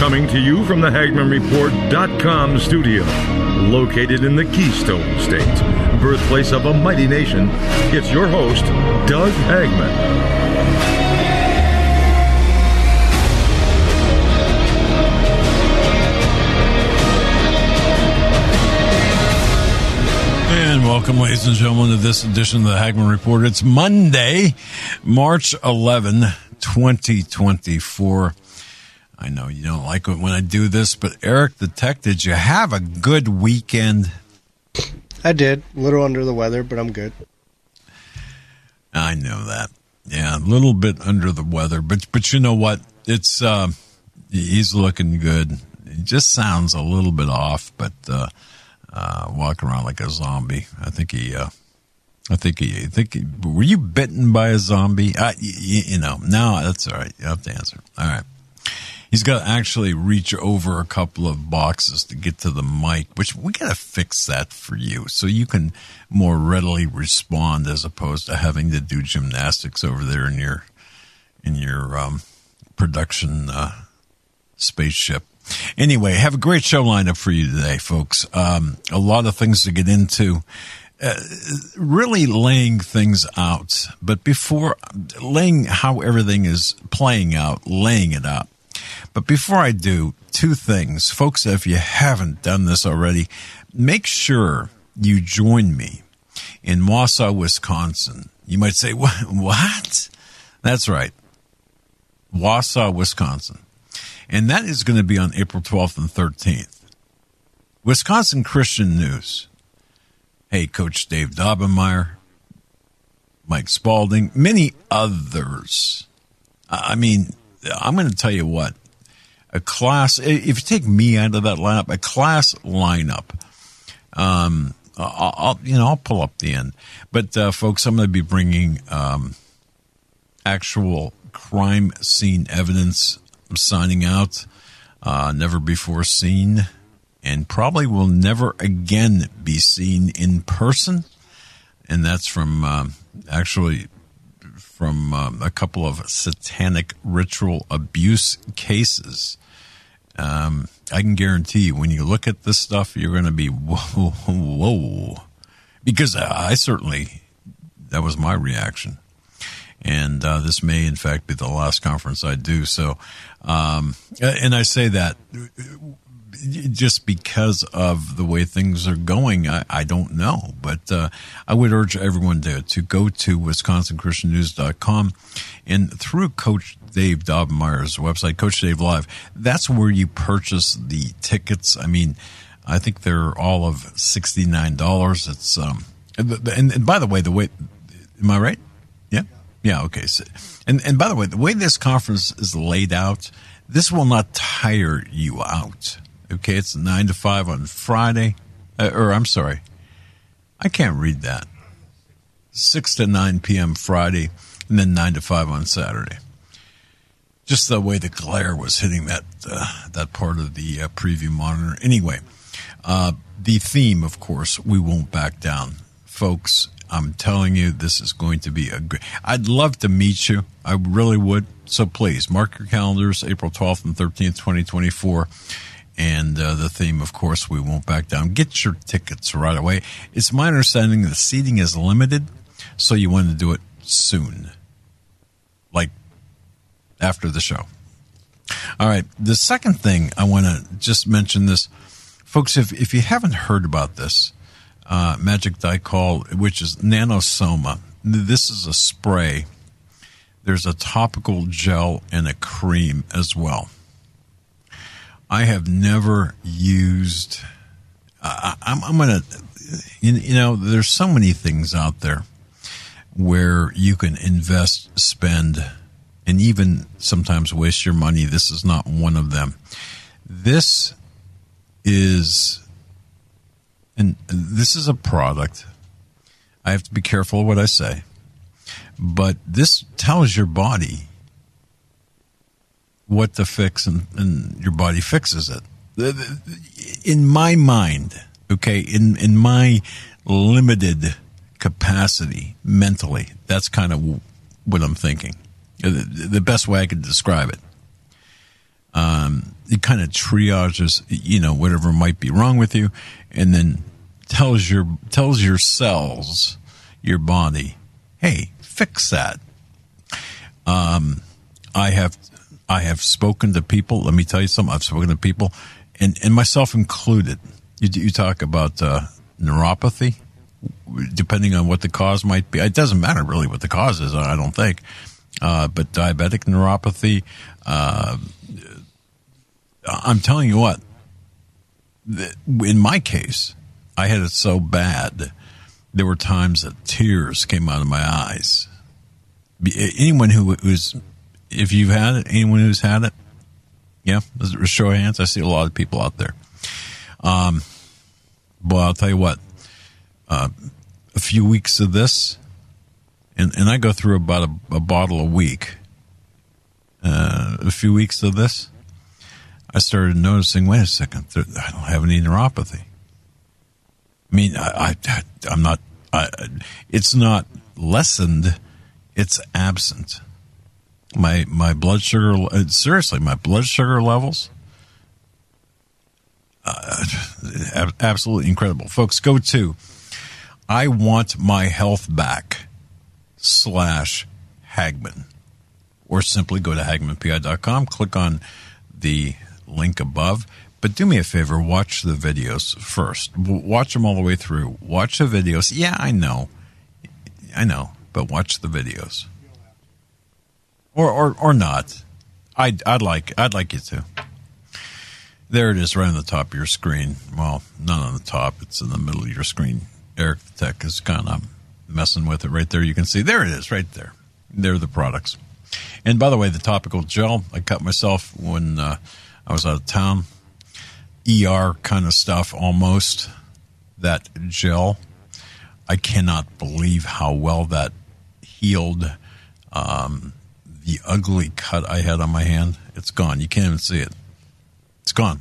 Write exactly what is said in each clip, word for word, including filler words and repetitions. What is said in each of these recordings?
Coming to you from the Hagman Report dot com studio, located in the Keystone State, birthplace of a mighty nation, it's your host, Doug Hagman. And welcome, ladies and gentlemen, to this edition of the Hagman Report. It's Monday, March eleventh, twenty twenty-four. I know you don't like it when I do this, but Eric the Tech, did you have a good weekend? I did. A little under the weather, but I'm good. I know that. Yeah, a little bit under the weather, but but you know what? It's uh, he's looking good. He just sounds a little bit off, but uh, uh, walking around like a zombie. I think he. Uh, I think he. I think. He, were you bitten by a zombie? Uh, you, you know. No, that's all right. You have to answer. All right. He's got to actually reach over a couple of boxes to get to the mic, which we got to fix that for you so you can more readily respond as opposed to having to do gymnastics over there in your in your um, production uh, spaceship. Anyway, have a great show lined up for you today, folks. Um, a lot of things to get into. Uh, really laying things out, but before laying how everything is playing out, laying it out. But before I do, two things. Folks, if you haven't done this already, make sure you join me in Wausau, Wisconsin. You might say, what? What? That's right. Wausau, Wisconsin. And that is going to be on April twelfth and thirteenth. Wisconsin Christian News. Hey, Coach Dave Daubenmire, Mike Spalding, many others. I mean, I'm going to tell you what, a class, if you take me out of that lineup, a class lineup, um, I'll, I'll you know, I'll pull up the end. But, uh, folks, I'm going to be bringing um, actual crime scene evidence. I'm signing out, uh, never before seen, and probably will never again be seen in person. And that's from um, actually from um, a couple of satanic ritual abuse cases. Um, I can guarantee you, when you look at this stuff, you're going to be, whoa, whoa. Because I certainly, that was my reaction. And uh, this may, in fact, be the last conference I do. So, um, and I say that just because of the way things are going. I, I don't know, but uh, I would urge everyone to, to go to Wisconsin Christian News dot com, and through Coach Dave Daubenmire's website, Coach Dave Live, that's where you purchase the tickets. I mean, I think they're all of sixty-nine dollars. It's um, and, and by the way, the way, am I right? Yeah, yeah, okay. So, and and by the way, the way this conference is laid out, this will not tire you out. Okay, it's nine to five on Friday, uh, or I'm sorry, I can't read that. six to nine p.m. Friday, and then nine to five on Saturday. Just the way the glare was hitting that uh, that part of the uh, preview monitor. Anyway, uh, the theme, of course, we won't back down. Folks, I'm telling you, this is going to be a great... I'd love to meet you. I really would. So please, mark your calendars, April twelfth and thirteenth, twenty twenty-four. And uh, the theme, of course, we won't back down. Get your tickets right away. It's my understanding the seating is limited, so you want to do it soon, like after the show. All right. The second thing I want to just mention this, folks, if, if you haven't heard about this, uh, Magic Dicol, which is Nanosoma, this is a spray. There's a topical gel and a cream as well. I have never used, uh, I'm, I'm going to, you, you know, there's so many things out there where you can invest, spend, and even sometimes waste your money. This is not one of them. This is, and this is a product. I have to be careful what I say, but this tells your body what to fix, and, and your body fixes it. In my mind, okay, in, in my limited capacity mentally, that's kind of what I'm thinking. The, the best way I could describe it. Um, it kind of triages, you know, whatever might be wrong with you, and then tells your tells your cells, your body, hey, fix that. Um, I have I have spoken to people. Let me tell you something. I've spoken to people, and, and myself included. You, you talk about uh, neuropathy, depending on what the cause might be. It doesn't matter really what the cause is, I don't think. Uh, but diabetic neuropathy, uh, I'm telling you what, in my case, I had it so bad, there were times that tears came out of my eyes. Anyone who who's, if you've had it, anyone who's had it, yeah, show of hands. I see a lot of people out there. Um, but I'll tell you what, uh, a few weeks of this, and, and I go through about a, a bottle a week. Uh, a few weeks of this, I started noticing, wait a second, I don't have any neuropathy. I mean, I, I, I'm not, I, it's not lessened, it's absent. My, my blood sugar, seriously, my blood sugar levels, uh, absolutely incredible. Folks, go to I want my health back slash Hagman, or simply go to Hagman P I dot com, click on the link above. But do me a favor, watch the videos first. Watch them all the way through. Watch the videos. Yeah, I know. I know, but watch the videos. Or or or not. I'd I'd like I'd like you to. There it is, right on the top of your screen. Well, not on the top, it's in the middle of your screen. Eric the Tech is kind of messing with it right there. You can see there it is, right there. There are the products. And by the way, the topical gel, I cut myself when uh, I was out of town. E R kind of stuff, almost. That gel. I cannot believe how well that healed um, the ugly cut I had on my hand. It's gone. You can't even see it. It's gone.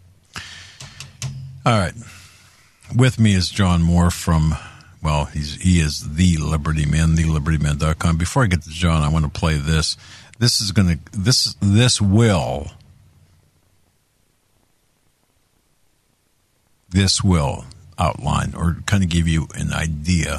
All right. With me is John Moore from, well, he's he is the Liberty Man, the liberty man dot com. Before I get to John, I want to play this. This is going to, this, this will, this will outline or kind of give you an idea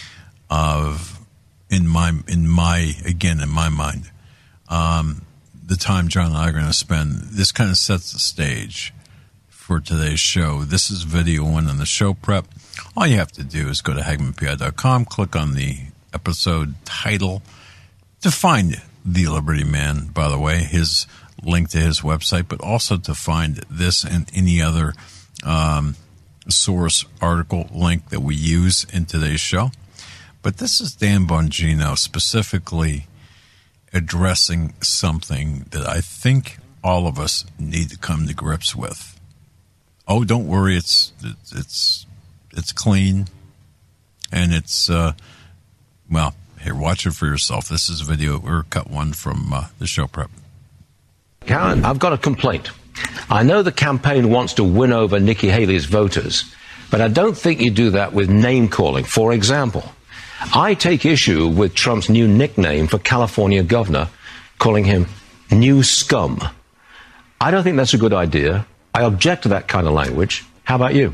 of, in my, in my, again, in my mind, um, the time John and I are going to spend. This kind of sets the stage for today's show. This is video one on the show prep. All you have to do is go to Hagman P I dot com, click on the episode title to find The Liberty Man, by the way, his link to his website, but also to find this and any other um, source article link that we use in today's show. But this is Dan Bongino specifically addressing something that I think all of us need to come to grips with. Oh, don't worry, it's it's it's clean, and it's uh, well. Here, watch it for yourself. This is a video or cut one from uh, the show prep. Karen, I've got a complaint. I know the campaign wants to win over Nikki Haley's voters, but I don't think you do that with name calling. For example, I take issue with Trump's new nickname for California governor, calling him New Scum. I don't think that's a good idea. I object to that kind of language. How about you?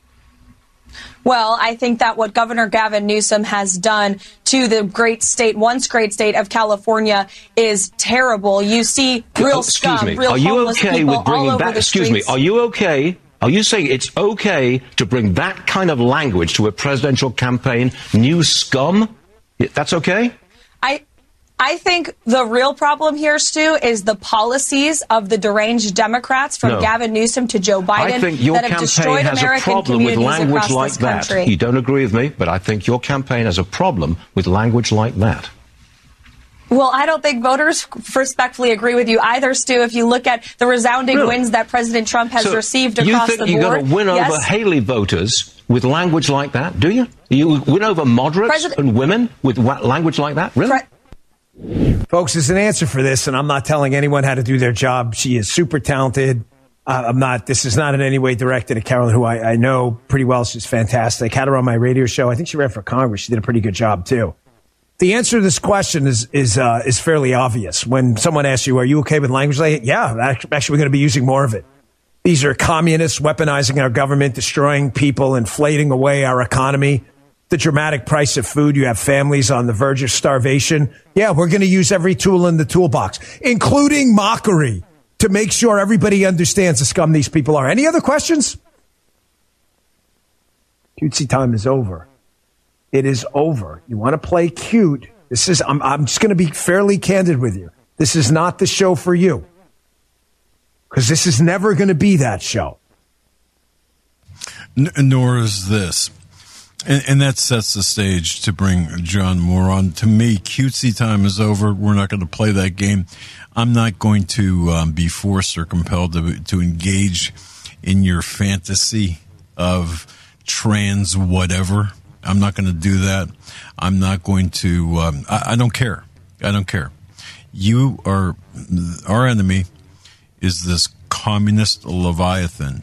Well, I think that what Governor Gavin Newsom has done to the great state, once great state of California, is terrible. You see real oh, scum, me. real Are you homeless okay people with bringing all over back, the excuse streets. me, are you okay? Are you saying it's okay to bring that kind of language to a presidential campaign? New scum? That's okay? I I think the real problem here, Stu, is the policies of the deranged Democrats from no. Gavin Newsom to Joe Biden I think your that have destroyed campaign has American a problem with communities language across like this that. country. You don't agree with me, but I think your campaign has a problem with language like that. Well, I don't think voters respectfully agree with you either, Stu. If you look at the resounding really? wins that President Trump has so received across the board. You think you're going to win yes? over Haley voters with language like that, do you? You win over moderates President- and women with language like that? Really? Pre- Folks, there's an answer for this, and I'm not telling anyone how to do their job. She is super talented. Uh, I'm not. This is not in any way directed at Carolyn, who I, I know pretty well. She's fantastic. Had her on my radio show. I think she ran for Congress. She did a pretty good job, too. The answer to this question is is uh, is fairly obvious. When someone asks you, "Are you okay with language?" Like, yeah, actually, we're going to be using more of it. These are communists weaponizing our government, destroying people, inflating away our economy. The dramatic price of food. You have families on the verge of starvation. Yeah, we're going to use every tool in the toolbox, including mockery, to make sure everybody understands the scum these people are. Any other questions? Cutesy time is over. It is over. You want to play cute. This is, I'm, I'm just going to be fairly candid with you. This is not the show for you. Because this is never going to be that show. N- nor is this. And, and that sets the stage to bring John Moore on. To me, cutesy time is over. We're not going to play that game. I'm not going to um, be forced or compelled to, to engage in your fantasy of trans whatever. I'm not going to do that. I'm not going to, um, I, I don't care. I don't care. You are, our enemy is this communist Leviathan.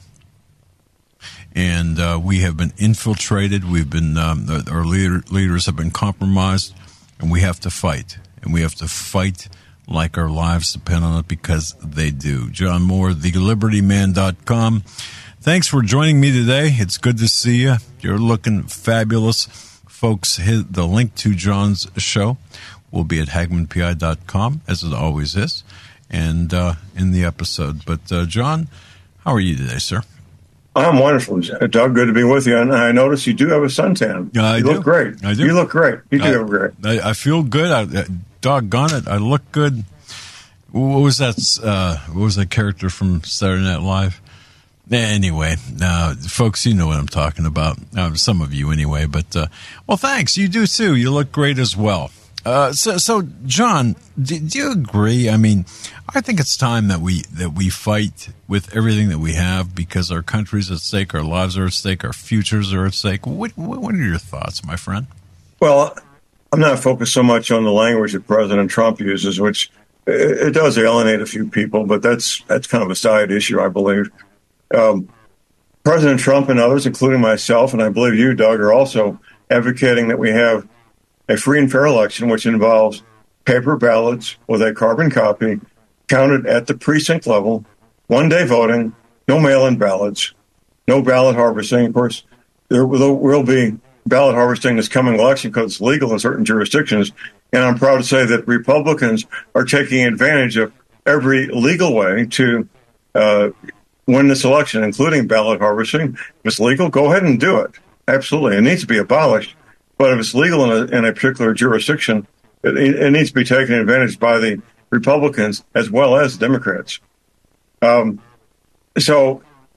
And uh, we have been infiltrated. We've been, um, our leader, leaders have been compromised, and we have to fight. And we have to fight like our lives depend on it, because they do. John Moore, the liberty man dot com. Thanks for joining me today. It's good to see you. You're looking fabulous. Folks, hit the link to John's show will be at hagmann p i dot com, as it always is, and uh, in the episode. But, uh, John, how are you today, sir? I'm wonderful, Doug. Good to be with you. And I notice you do have a suntan. Yeah, I you do. look great. I do. You look great. You do I, look great. I, I feel good. I, doggone it, I look good. What was that? Uh, what was that character from Saturday Night Live? Anyway, uh, folks, you know what I'm talking about. Uh, some of you, anyway. But uh, well, thanks. You do too. You look great as well. Uh, so, so, John, do, do you agree? I mean, I think it's time that we that we fight with everything that we have, because our country's at stake, our lives are at stake, our futures are at stake. What, what are your thoughts, my friend? Well, I'm not focused so much on the language that President Trump uses, which it, it does alienate a few people, but that's that's kind of a side issue, I believe. Um, President Trump and others, including myself, and I believe you, Doug, are also advocating that we have a free and fair election, which involves paper ballots with a carbon copy counted at the precinct level, one-day voting, no mail-in ballots, no ballot harvesting. Of course, there will, will be ballot harvesting this coming election because it's legal in certain jurisdictions, and I'm proud to say that Republicans are taking advantage of every legal way to uh, win this election, including ballot harvesting. If it's legal, go ahead and do it. Absolutely. It needs to be abolished. But if it's legal in a, in a particular jurisdiction, it, it needs to be taken advantage by the Republicans as well as Democrats. Um, so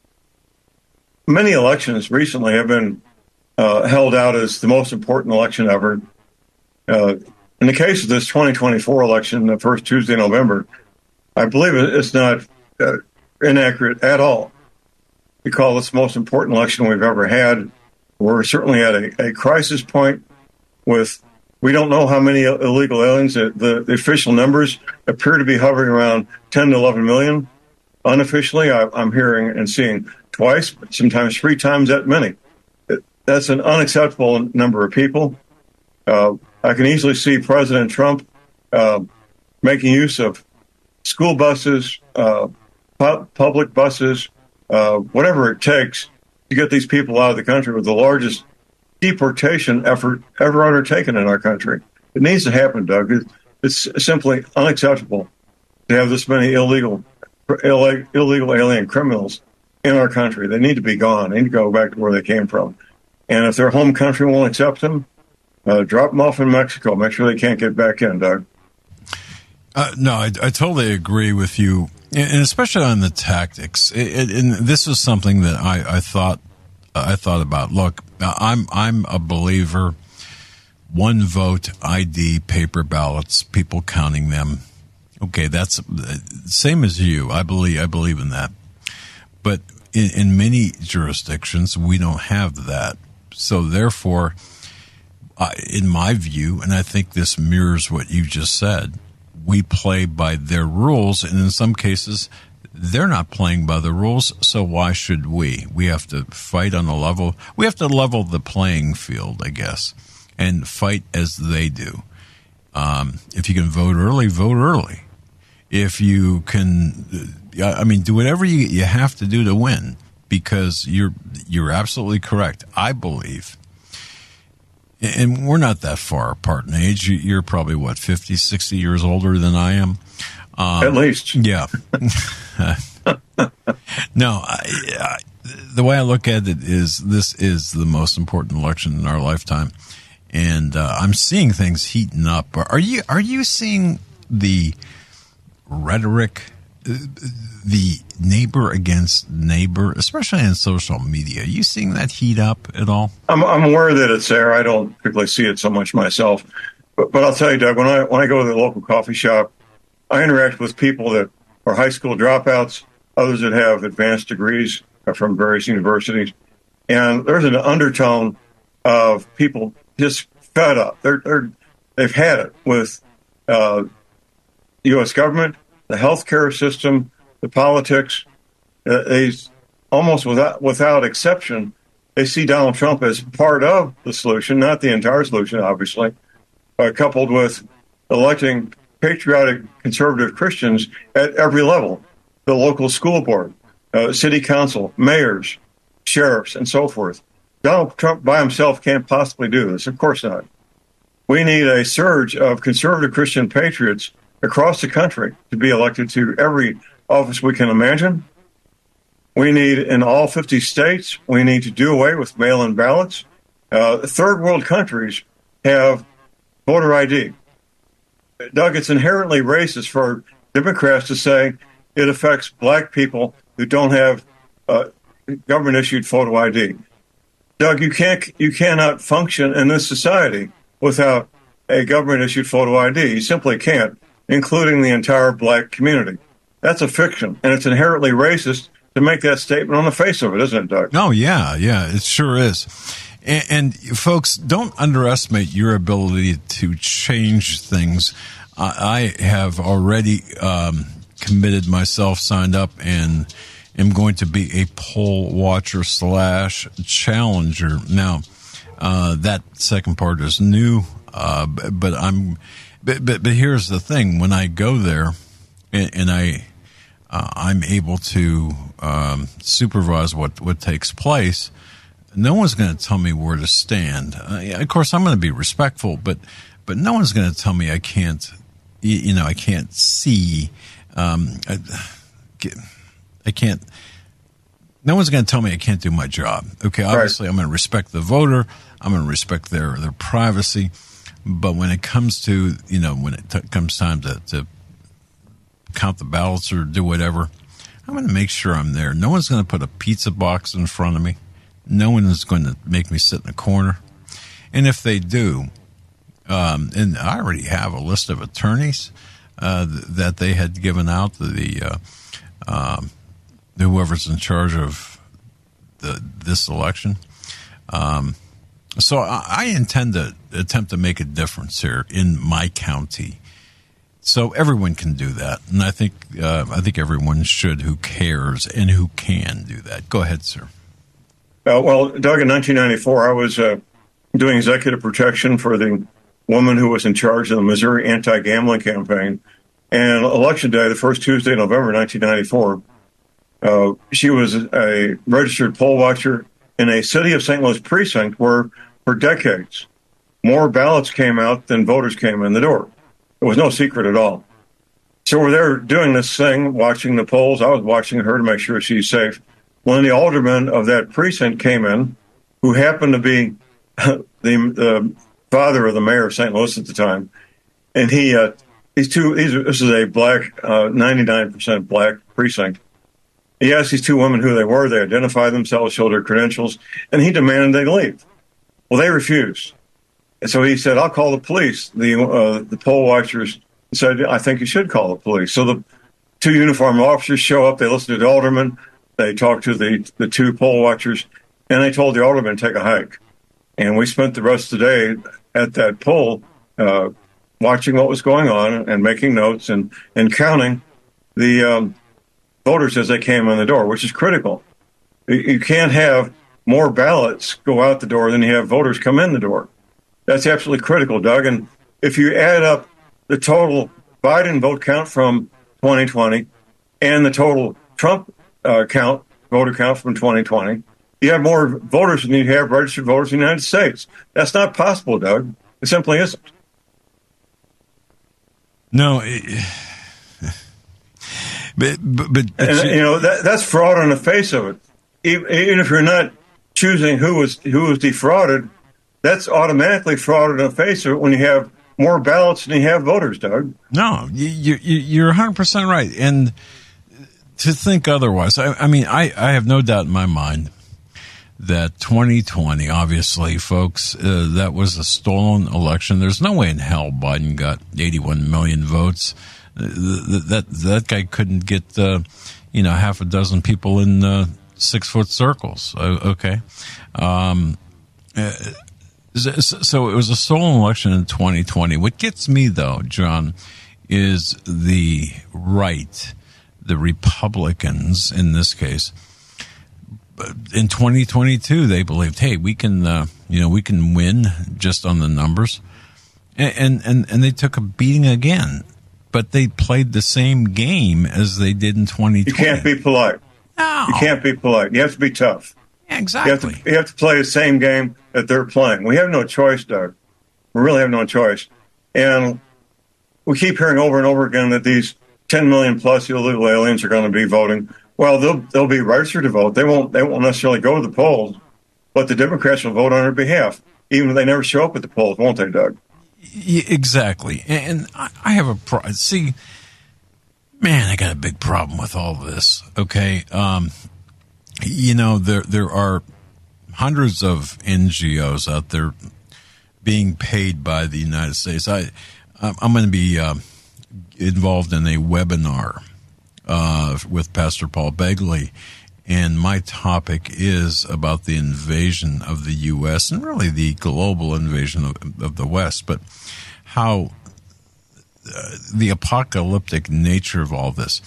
many elections recently have been uh, held out as the most important election ever. Uh, in the case of this twenty twenty-four election, the first Tuesday in November, I believe it's not uh, inaccurate at all to call this the most important election we've ever had. We're certainly at a, a crisis point with, we don't know how many illegal aliens. The, the, the official numbers appear to be hovering around ten to eleven million. Unofficially, I, I'm hearing and seeing twice, sometimes three times that many. It, that's an unacceptable number of people. Uh, I can easily see President Trump uh, making use of school buses, uh, pu- public buses, uh, whatever it takes to get these people out of the country, with the largest deportation effort ever undertaken in our country. It needs to happen, Doug. It's simply unacceptable to have this many illegal illegal alien criminals in our country. They need to be gone. They need to go back to where they came from. And if their home country won't accept them, uh, drop them off in Mexico. Make sure they can't get back in, Doug. Uh, no, I, I totally agree with you, and especially on the tactics. It, it, and this is something that I, I thought I thought about. Look, I'm I'm a believer. One vote I D, paper ballots, people counting them. Okay, that's same as you. I believe I believe in that. But in, in many jurisdictions, we don't have that. So therefore, uh, in my view, and I think this mirrors what you just said, we play by their rules, and in some cases, they're not playing by the rules, so why should we? We have to fight on a level. We have to level the playing field, I guess, and fight as they do. Um, if you can vote early, vote early. If you can, I mean, do whatever you, you have to do to win, because you're you're absolutely correct. I believe, and we're not that far apart in age. You're probably, what, fifty, sixty years older than I am? Um, At least. Yeah. No, I, I, the way I look at it is this is the most important election in our lifetime. And uh, I'm seeing things heating up. Are you are you seeing the rhetoric, the neighbor against neighbor, especially in social media? Are you seeing that heat up at all? I'm, I'm aware that it's there. I don't particularly see it so much myself. But, but I'll tell you, Doug, when I when I go to the local coffee shop, I interact with people that are high school dropouts, others that have advanced degrees from various universities. And there's an undertone of people just fed up. They're, they're, they've had it with uh, the U S government, the healthcare system, the politics. Uh, they almost without without exception, they see Donald Trump as part of the solution, not the entire solution, obviously, uh, coupled with electing patriotic conservative Christians at every level, the local school board, uh, city council, mayors, sheriffs, and so forth. Donald Trump by himself can't possibly do this. Of course not. We need a surge of conservative Christian patriots across the country to be elected to every office we can imagine. We need, in all fifty states, we need to do away with mail-in ballots. Uh, third world countries have voter I D. Doug, it's inherently racist for Democrats to say it affects black people who don't have uh, government-issued photo I D. Doug, you can't, you cannot function in this society without a government-issued photo I D. You simply can't, including the entire black community. That's a fiction, and it's inherently racist to make that statement on the face of it, isn't it, Doug? Oh, yeah, yeah, it sure is. And, and folks, don't underestimate your ability to change things. I, I have already um, committed myself, signed up, and am going to be a poll watcher slash challenger. Now, uh, that second part is new, uh, but I'm, but, but, but here's the thing. When I go there and, and I, uh, I'm able to, um, supervise what, what takes place, no one's going to tell me where to stand. Uh, of course, I'm going to be respectful, but, but no one's going to tell me I can't, you, you know, I can't see, um, I, I can't, no one's going to tell me I can't do my job. Okay, obviously, right. I'm going to respect the voter. I'm going to respect their, their privacy. But when it comes to, you know, when it t- comes time to, to count the ballots or do whatever, I'm going to make sure I'm there. No one's going to put a pizza box in front of me. No one is going to make me sit in a corner. And if they do, um, and I already have a list of attorneys uh, th- that they had given out to the uh, um, whoever's in charge of the this election. Um, so I, I intend to attempt to make a difference here in my county. So everyone can do that, and I think uh, I think everyone should who cares and who can do that. Go ahead, sir. Uh, well, Doug, in nineteen ninety-four, I was uh, doing executive protection for the woman who was in charge of the Missouri anti-gambling campaign. And election day, the first Tuesday in November nineteen ninety-four, uh, she was a registered poll watcher in a city of Saint Louis precinct where, for decades, more ballots came out than voters came in the door. It was no secret at all. So we're there doing this thing, watching the polls. I was watching her to make sure she's safe. When the alderman of that precinct came in, who happened to be the, the father of the mayor of Saint Louis at the time, and he, uh, these two, these, this is a black, uh, ninety-nine percent black precinct. He asked these two women who they were. They identified themselves, showed their credentials, and he demanded they leave. Well, they refused. And so he said, I'll call the police. The uh, the poll watchers said, I think you should call the police. So the two uniformed officers show up. They listen to the alderman. They talk to the, the two poll watchers, and they told the alderman to take a hike. And we spent the rest of the day at that poll uh, watching what was going on and making notes and, and counting the um, voters as they came in the door, which is critical. You can't have more ballots go out the door than you have voters come in the door. That's absolutely critical, Doug. And if you add up the total Biden vote count from twenty twenty and the total Trump uh, count, voter count from twenty twenty, you have more voters than you have registered voters in the United States. That's not possible, Doug. It simply isn't. No, it, but but, but and, you, you know that, that's fraud on the face of it. Even, even if you're not choosing who was who was defrauded, that's automatically fraud on the face of it when you have more ballots than you have voters, Doug. No, you, you, you're one hundred percent right. And to think otherwise, I, I mean, I, I have no doubt in my mind that twenty twenty, obviously, folks, uh, that was a stolen election. There's no way in hell Biden got eighty-one million votes. Uh, that that guy couldn't get, uh, you know, half a dozen people in uh, six-foot circles. Uh, okay. Um, uh, so it was a stolen election in twenty twenty. What gets me, though, John, is the right, the Republicans in this case. In twenty twenty-two, they believed, hey, we can, uh, you know, we can win just on the numbers, and and and they took a beating again. But they played the same game as they did in twenty twenty. You can't be polite. No, you can't be polite. You have to be tough. Yeah, exactly. You have, to, you have to play the same game that they're playing. We have no choice, Doug. We really have no choice. And we keep hearing over and over again that these ten million plus illegal aliens are going to be voting. Well, they'll they'll be registered to vote. They won't they won't necessarily go to the polls, but the Democrats will vote on their behalf, even if they never show up at the polls, won't they, Doug? Yeah, exactly. And I have a pro- see, man, I got a big problem with all this. Okay, um, you know there there are hundreds of N G Os out there being paid by the United States. I I'm going to be uh, involved in a webinar Uh, with Pastor Paul Begley, and my topic is about the invasion of the U S and really the global invasion of, of the West, but how uh, the apocalyptic nature of all this.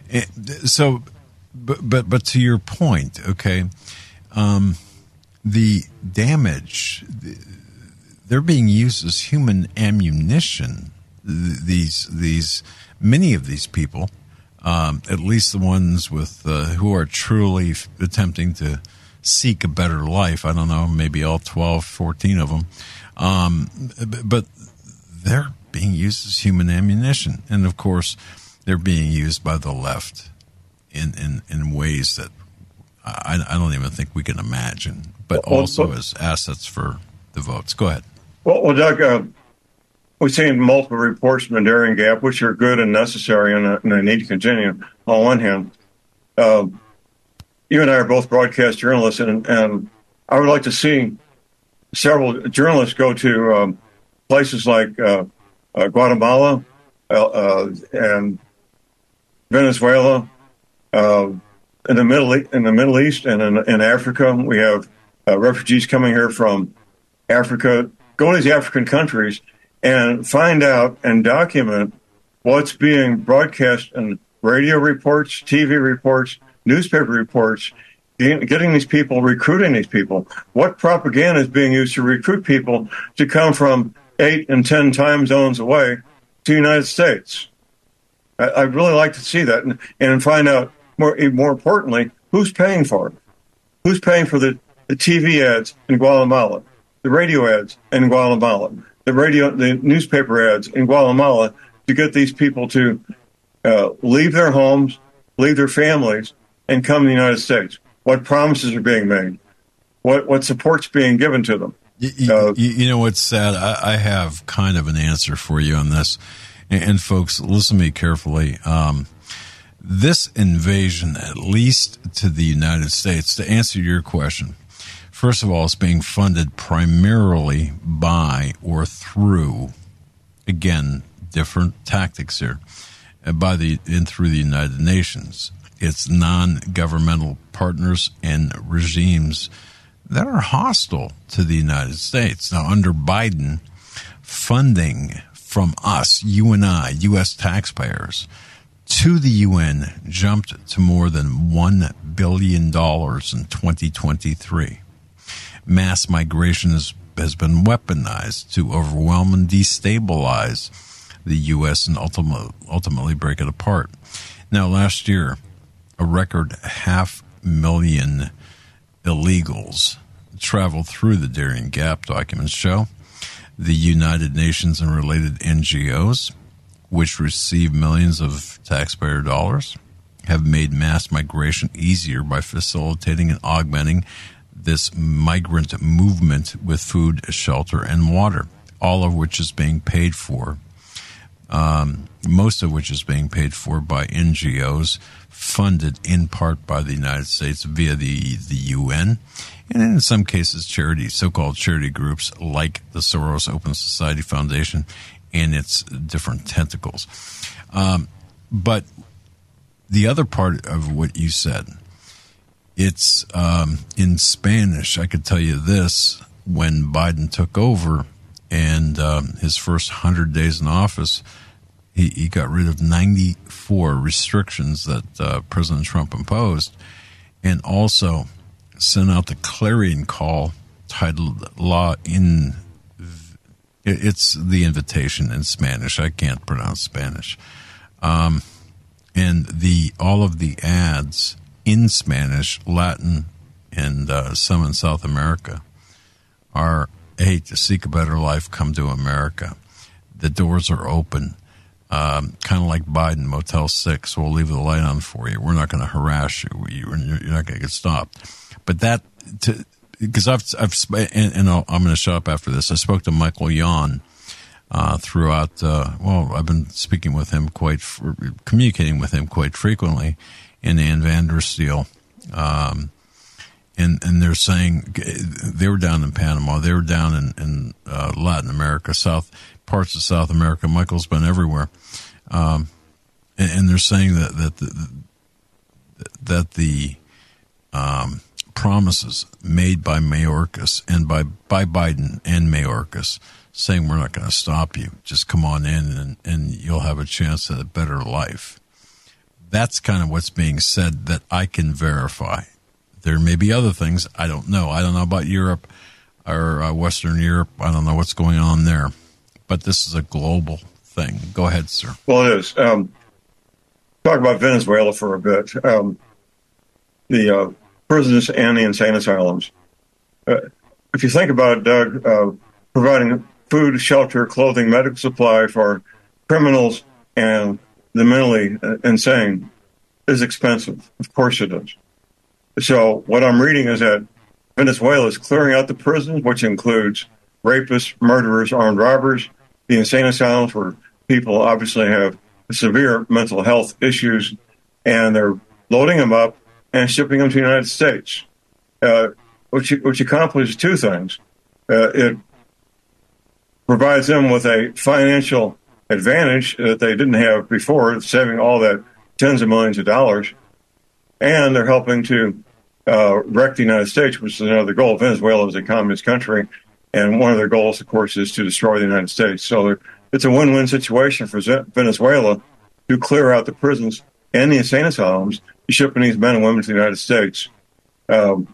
So, but but, but to your point, okay, um, the damage, they're being used as human ammunition. These these many of these people. Um, at least the ones with uh, who are truly f- attempting to seek a better life. I don't know, maybe all twelve, fourteen of them. Um, but they're being used as human ammunition. And, of course, they're being used by the left in, in, in ways that I, I don't even think we can imagine, but well, also well, as assets for the votes. Go ahead. Well, well Doug, uh, we've seen multiple reports from the Daring Gap, which are good and necessary, and, uh, and they need to continue. On one hand, uh, you and I are both broadcast journalists, and, and I would like to see several journalists go to um, places like uh, uh, Guatemala uh, uh, and Venezuela, uh, in the Middle in the Middle East, and in, in Africa. We have uh, refugees coming here from Africa. Go to these African countries and find out and document what's being broadcast in radio reports, T V reports, newspaper reports, getting these people, recruiting these people. What propaganda is being used to recruit people to come from eight and ten time zones away to the United States? I'd really like to see that and, and find out, more more importantly, who's paying for it? Who's paying for the, the T V ads in Guatemala, the radio ads in Guatemala, the radio, the newspaper ads in Guatemala to get these people to uh, leave their homes, leave their families, and come to the United States? What promises are being made? What what support's being given to them? You, uh, you, you know what's sad? I, I have kind of an answer for you on this. And, and folks, listen to me carefully. Um, this invasion, at least to the United States, to answer your question, first of all, it's being funded primarily by or through, again, different tactics here, by the and through the United Nations. It's non-governmental partners and regimes that are hostile to the United States. Now, under Biden, funding from us, you and I, U S taxpayers, to the U N jumped to more than one billion dollars in twenty twenty-three. Mass migration is has been weaponized to overwhelm and destabilize the U S and ultimately, ultimately break it apart. Now, last year, a record half million illegals traveled through the Darien Gap, documents show. The United Nations and related N G Os, which receive millions of taxpayer dollars, have made mass migration easier by facilitating and augmenting this migrant movement with food, shelter, and water, all of which is being paid for, um, most of which is being paid for by N G Os, funded in part by the United States via the, the U N, and in some cases charities, so-called charity groups like the Soros Open Society Foundation and its different tentacles. Um, but the other part of what you said, it's um, in Spanish. I could tell you this: when Biden took over and um, his first one hundred days in office, he, he got rid of ninety-four restrictions that uh, President Trump imposed, and also sent out the clarion call titled "La In." It's the invitation in Spanish. I can't pronounce Spanish. Um, and the all of the ads in Spanish, Latin, and uh, some in South America are, hey, to seek a better life, come to America. The doors are open. Um, kind of like Biden, Motel six, we'll leave the light on for you. We're not going to harass you. You're not going to get stopped. But that, to, because I've, I've, and, and I'll, I'm going to shut up after this. I spoke to Michael Yon uh, throughout, uh, well, I've been speaking with him quite, communicating with him quite frequently, and Ann Vandersteel. Um, and, and they're saying, they were down in Panama, they were down in, in uh, Latin America, South, parts of South America. Michael's been everywhere. Um, and, and they're saying that, that the, that the, um, promises made by Mayorkas and by, by Biden and Mayorkas saying we're not going to stop you. Just come on in and, and you'll have a chance at a better life. That's kind of what's being said that I can verify. There may be other things. I don't know. I don't know about Europe or uh, Western Europe. I don't know what's going on there. But this is a global thing. Go ahead, sir. Well, it is. Um, talk about Venezuela for a bit. Um, the uh, prisons and the insane asylums. Uh, if you think about it, Doug, uh, providing food, shelter, clothing, medical supply for criminals and the mentally insane is expensive. Of course it is. So what I'm reading is that Venezuela is clearing out the prisons, which includes rapists, murderers, armed robbers, the insane asylums where people obviously have severe mental health issues, and they're loading them up and shipping them to the United States, uh, which, which accomplishes two things. Uh, it provides them with a financial advantage that they didn't have before, saving all that tens of millions of dollars, and they're helping to uh, wreck the United States, which is another goal. Venezuela is a communist country, and one of their goals, of course, is to destroy the United States. So it's a win-win situation for Venezuela to clear out the prisons and the insane asylums, shipping these men and women to the United States. Um,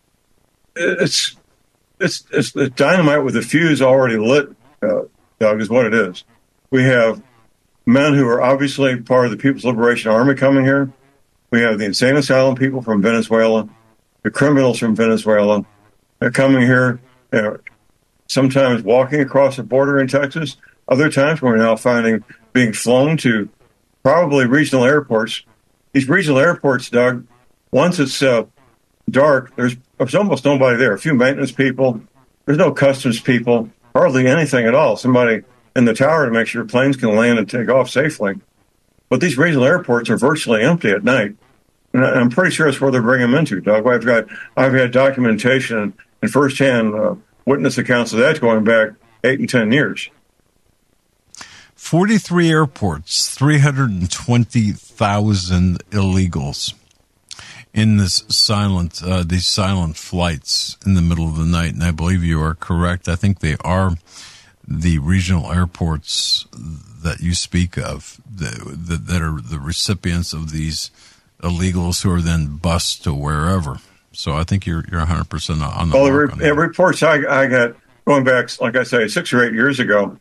it's, it's it's it's dynamite with the fuse already lit, uh, Doug, is what it is. We have men who are obviously part of the People's Liberation Army coming here. We have the insane asylum people from Venezuela, the criminals from Venezuela. They're coming here, uh, sometimes walking across the border in Texas. Other times we're now finding being flown to probably regional airports. These regional airports, Doug, once it's uh, dark, there's, there's almost nobody there. A few maintenance people. There's no customs people, hardly anything at all. Somebody in the tower to make sure planes can land and take off safely. But these regional airports are virtually empty at night. And I'm pretty sure that's where they're bringing them into, Doug. I've got, I've had documentation and firsthand uh, witness accounts of that going back eight and ten years. forty-three airports, three hundred twenty thousand illegals in this silent, uh, these silent flights in the middle of the night. And I believe you are correct. I think they are the regional airports that you speak of that, that, that are the recipients of these illegals who are then bused to wherever. So I think you're you're one hundred percent on the well, mark. the re- reports I, I got going back, like I say, six or eight years ago.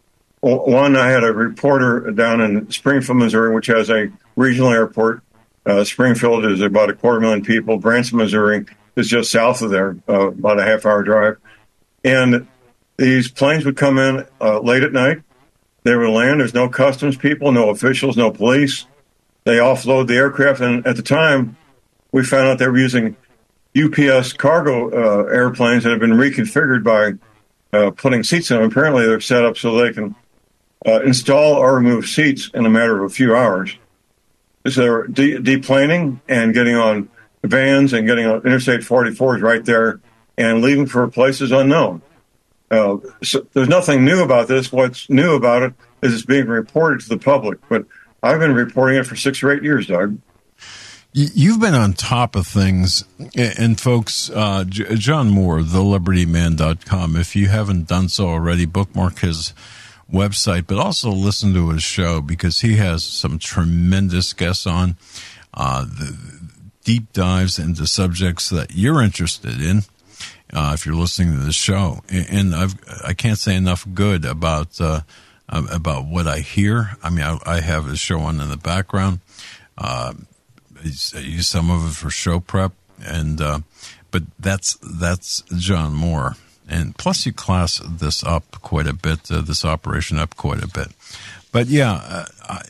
One, I had a reporter down in Springfield, Missouri, which has a regional airport. Uh, Springfield is about a quarter million people. Branson, Missouri is just south of there, uh, about a half hour drive. And these planes would come in uh, late at night. They would land. There's no customs people, no officials, no police. They offload the aircraft. And at the time, we found out they were using U P S cargo uh, airplanes that have been reconfigured by uh, putting seats in them. Apparently, they're set up so they can uh, install or remove seats in a matter of a few hours. So they're de- deplaning and getting on vans and getting on Interstate forty-fours right there and leaving for places unknown. Uh, so there's nothing new about this. What's new about it is it's being reported to the public. But I've been reporting it for six or eight years, Doug. You've been on top of things. And folks, uh, John Moore, the liberty man dot com, if you haven't done so already, bookmark his website, but also listen to his show because he has some tremendous guests on, uh, the deep dives into subjects that you're interested in. Uh, if you're listening to the show, and I've, I can't say enough good about, uh, about what I hear. I mean, I, I have his show on in the background. Uh, I use some of it for show prep, and, uh, but that's, that's John Moore. And plus you class this up quite a bit, uh, this operation up quite a bit. But yeah, uh, I,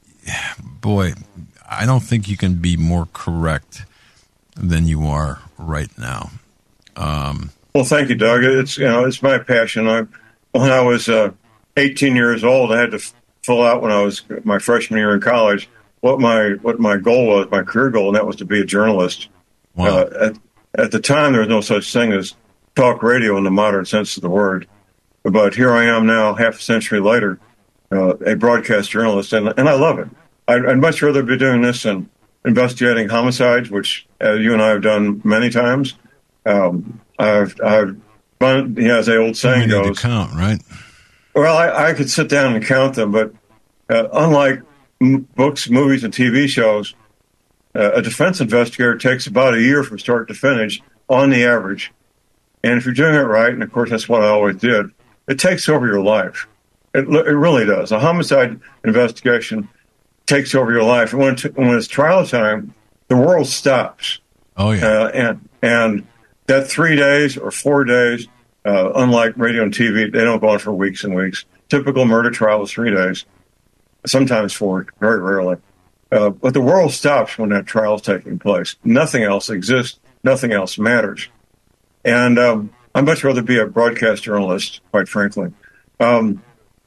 boy, I don't think you can be more correct than you are right now. Um, well, thank you, Doug. It's, you know, it's my passion. I, when I was uh, eighteen years old, I had to f- fill out when I was my freshman year in college what my what my goal was, my career goal, and that was to be a journalist. Wow. Uh, at, at the time, there was no such thing as talk radio in the modern sense of the word. But here I am now, half a century later, uh, a broadcast journalist, and, and I love it. I'd, I'd much rather be doing this than investigating homicides, which uh, you and I have done many times. Um, I've, I've, you know, as the old saying you need goes, to count, right? Well, I, I could sit down and count them, but uh, unlike m- books, movies, and T V shows, uh, a defense investigator takes about a year from start to finish on the average. And if you're doing it right, and of course that's what I always did, it takes over your life. It, it really does. A homicide investigation takes over your life. And when, it, when it's trial time, the world stops. Oh, yeah. Uh, and, and that three days or four days, uh, unlike radio and T V, they don't go on for weeks and weeks. Typical murder trial is three days, sometimes four, very rarely. Uh, but the world stops when that trial is taking place. Nothing else exists. Nothing else matters. And um, I'd much rather be a broadcast journalist, quite frankly. Um,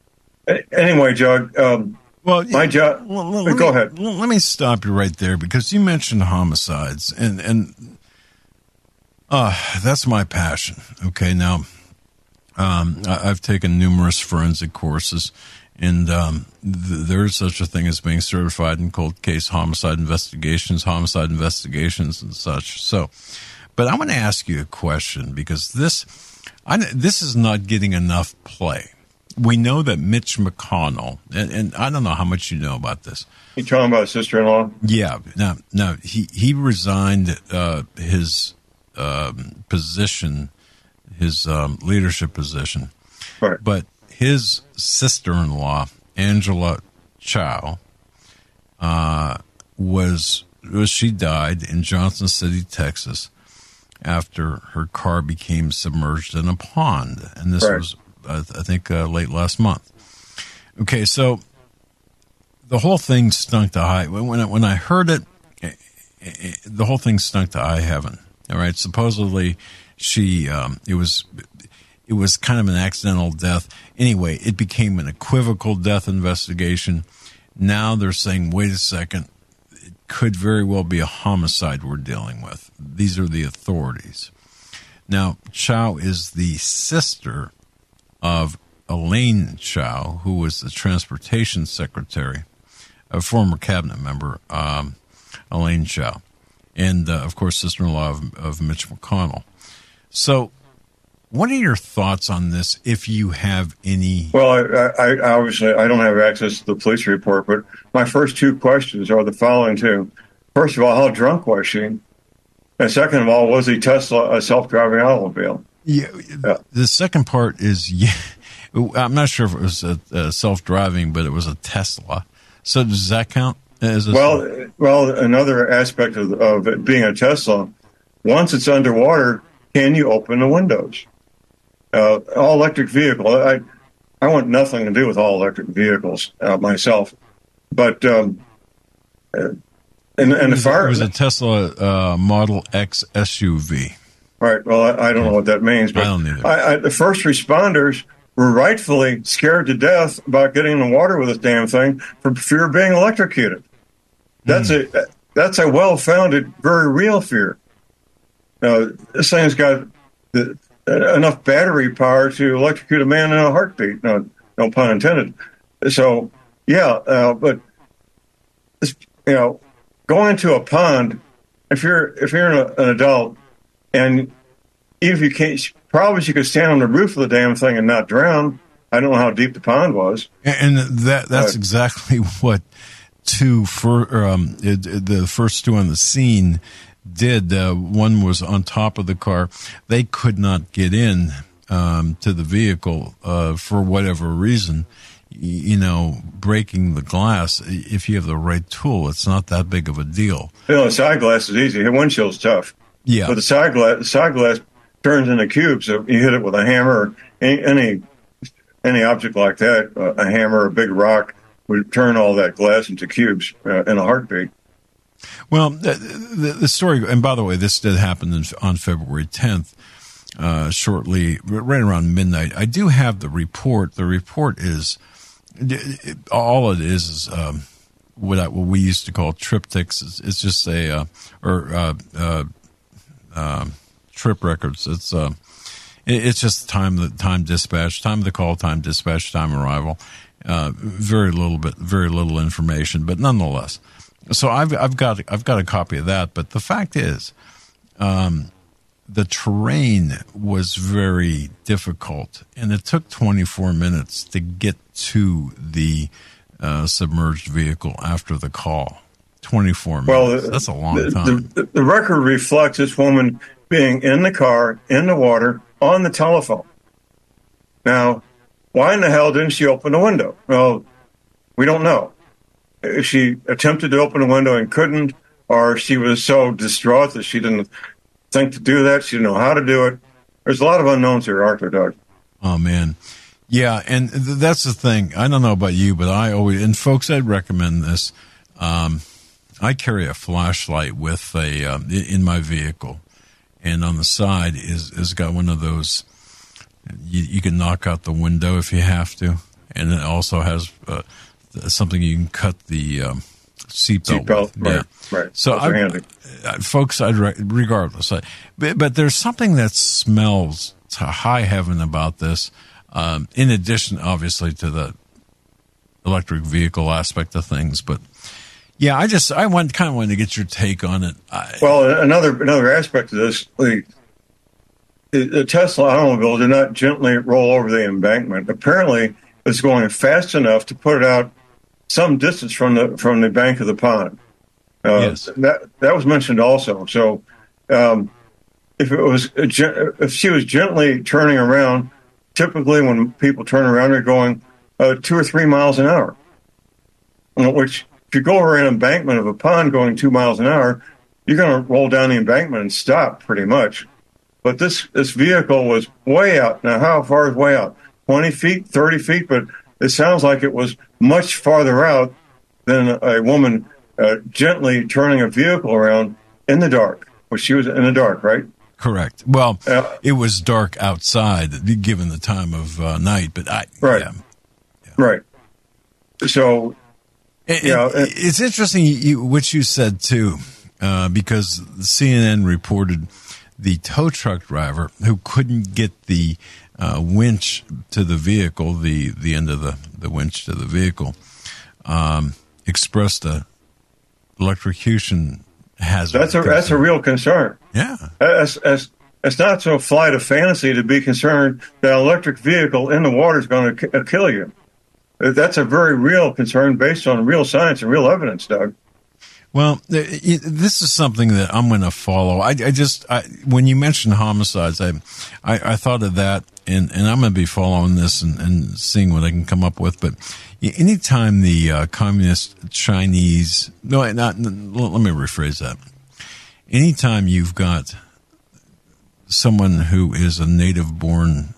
anyway, Jug, um, well, my job. Well, let go me, ahead. Let me stop you right there because you mentioned homicides, and and uh, that's my passion. Okay, now um, I, I've taken numerous forensic courses, and um, th- there is such a thing as being certified in cold case homicide investigations, homicide investigations, and such. So. But I want to ask you a question because this, I, this is not getting enough play. We know that Mitch McConnell, and, and I don't know how much you know about this. You talking about sister-in-law? Yeah. No, no. He he resigned uh, his um, position, his um, leadership position. Right. But his sister-in-law, Angela Chow, uh, was was she died in Johnson City, Texas, after her car became submerged in a pond. And this right. was, I, th- I think, uh, late last month. Okay, so the whole thing stunk to high. When I, when I heard it, it, it, the whole thing stunk to high heaven. All right, supposedly she, um, it was, it was kind of an accidental death. Anyway, it became an equivocal death investigation. Now they're saying, wait a second, it could very well be a homicide we're dealing with. These are the authorities. Now, Chow is the sister of Elaine Chow, who was the transportation secretary, a former cabinet member, um, Elaine Chow, and, uh, of course, sister-in-law of, of Mitch McConnell. So what are your thoughts on this, if you have any? Well, I, I, I obviously, I don't have access to the police report, but my first two questions are the following two. First of all, how drunk was she? And second of all, was the Tesla a self-driving automobile? Yeah, Yeah. the second part is, yeah, I'm not sure if it was a, a self-driving, but it was a Tesla. So does that count as a Well, well, another aspect of, of it being a Tesla, once it's underwater, can you open the windows? Uh, all electric vehicle. I I want nothing to do with all electric vehicles uh, myself, but um, and and it the was, fire it was a Tesla uh, Model X S U V. Right. Well, I, I don't know what that means, but I don't either. I, I, the first responders were rightfully scared to death about getting in the water with this damn thing for fear of being electrocuted. That's mm. a that's a well-founded, very real fear. Now, this thing's got the, enough battery power to electrocute a man in a heartbeat. No, no pun intended. So, yeah, uh, but you know, going into a pond, if you're if you're an, an adult, and even if you can't, probably you could stand on the roof of the damn thing and not drown. I don't know how deep the pond was. And that that's uh, exactly what two for um, it, the first two on the scene did. Uh, one was on top of the car. They could not get in um, to the vehicle uh, for whatever reason. You know, breaking the glass, if you have the right tool, it's not that big of a deal. You know, the side glass is easy. The windshield's tough. Yeah. But the side glass, the side glass turns into cubes. So you hit it with a hammer, or any any, any object like that, uh, a hammer, a big rock, would turn all that glass into cubes uh, in a heartbeat. Well, the, the, the story, and by the way, this did happen in, on February tenth, uh, shortly, right around midnight. I do have the report. The report is, all it is is um, what, I, what we used to call triptychs. It's, it's just a, uh, or uh, uh, uh, trip records. It's uh, it, it's just time, the time dispatch, time of the call, time dispatch, time arrival. Uh, very little bit, very little information, but nonetheless. So I've I've got I've got a copy of that. But the fact is, um, the terrain was very difficult, and it took twenty-four minutes to get to the uh, submerged vehicle after the call. twenty-four well, minutes. That's a long the, time. The, the record reflects this woman being in the car, in the water, on the telephone. Now, why in the hell didn't she open the window? Well, we don't know. If she attempted to open the window and couldn't, or she was so distraught that she didn't think to do that, she didn't know how to do it. There's a lot of unknowns here, Arthur, Doug. Oh, man. Yeah, and th- that's the thing. I don't know about you, but I always, and folks, I'd recommend this. Um, I carry a flashlight with a um, in my vehicle, and on the side is is got one of those. You, you can knock out the window if you have to, and it also has uh, something you can cut the um, seatbelt. Seatbelt, right? Yeah. Right. So, I, uh, folks, I'd re- regardless, I, but, but there's something that smells to high heaven about this. Um, in addition, obviously, to the electric vehicle aspect of things, but yeah, I just I want kind of wanted to get your take on it. I, well, another another aspect of this, the, the Tesla automobile did not gently roll over the embankment. Apparently, it's going fast enough to put it out some distance from the from the bank of the pond. Uh, yes. That that was mentioned also. So, um, if it was if she was gently turning around. Typically, when people turn around, they're going uh, two or three miles an hour. Which, if you go over an embankment of a pond going two miles an hour, you're going to roll down the embankment and stop pretty much. But this this vehicle was way out. Now, how far is way out? twenty feet, thirty feet? But it sounds like it was much farther out than a woman uh, gently turning a vehicle around in the dark. Well, she was in the dark, right? Correct. Well, uh, it was dark outside, given the time of uh, night. But I, right, yeah. Yeah. right. So, and, you know, and it's interesting you, what you said too, uh, because C N N reported the tow truck driver who couldn't get the uh, winch to the vehicle, the the end of the, the winch to the vehicle, um, expressed a electrocution hazard. That's a that's a real concern. Yeah, it's, it's, it's not so flight of fantasy to be concerned that an electric vehicle in the water is going to k- kill you. That's a very real concern based on real science and real evidence, Doug. Well, this is something that I'm going to follow. I, I just, I, when you mentioned homicides, I, I, I thought of that, and, and I'm going to be following this and, and seeing what I can come up with. But anytime the uh, communist Chinese, no, not, let me rephrase that. Anytime you've got someone who is a native born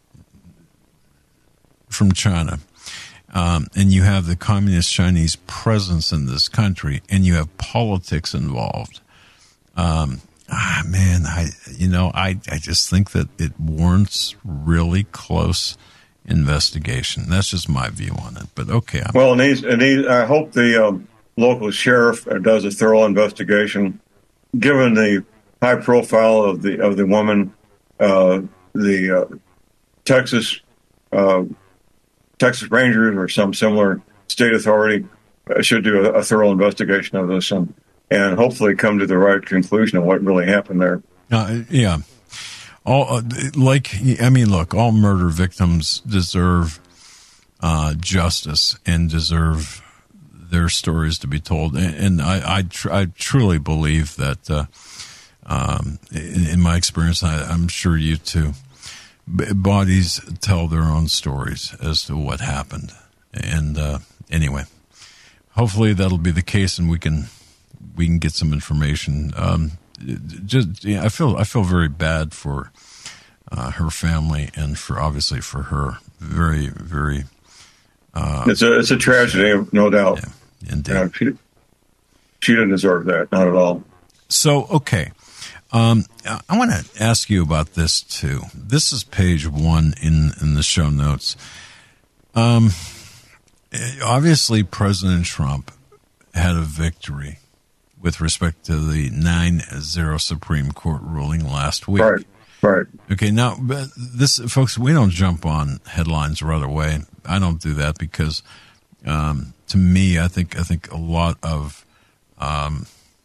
from China, Um, and you have the communist Chinese presence in this country, and you have politics involved. Um, ah, man, I, you know, I, I just think that it warrants really close investigation. That's just my view on it. But okay. I'm- well, it needs, it needs, I hope the um, local sheriff does a thorough investigation. Given the high profile of the of the woman, uh, the uh, Texas. Uh, Texas Rangers or some similar state authority should do a, a thorough investigation of this and, and hopefully come to the right conclusion of what really happened there. Uh, yeah. All uh, like, I mean, look, all murder victims deserve uh, justice and deserve their stories to be told. And, and I, I, tr- I truly believe that, uh, um, in, in my experience, I, I'm sure you too, bodies tell their own stories as to what happened. And uh, anyway, hopefully that'll be the case, and we can we can get some information. Um, just yeah, I feel I feel very bad for uh, her family and for obviously for her. Very very. Uh, it's a it's a tragedy, no doubt. Yeah, indeed. Yeah, she, she didn't deserve that, not at all. So okay. Um, I want to ask you about this too. This is page one in, in the show notes. Um, obviously President Trump had a victory with respect to the nine zero Supreme Court ruling last week. Right, right. Okay, now, this, folks, we don't jump on headlines right away. I don't do that because, um, to me, I think, I think a lot of, um,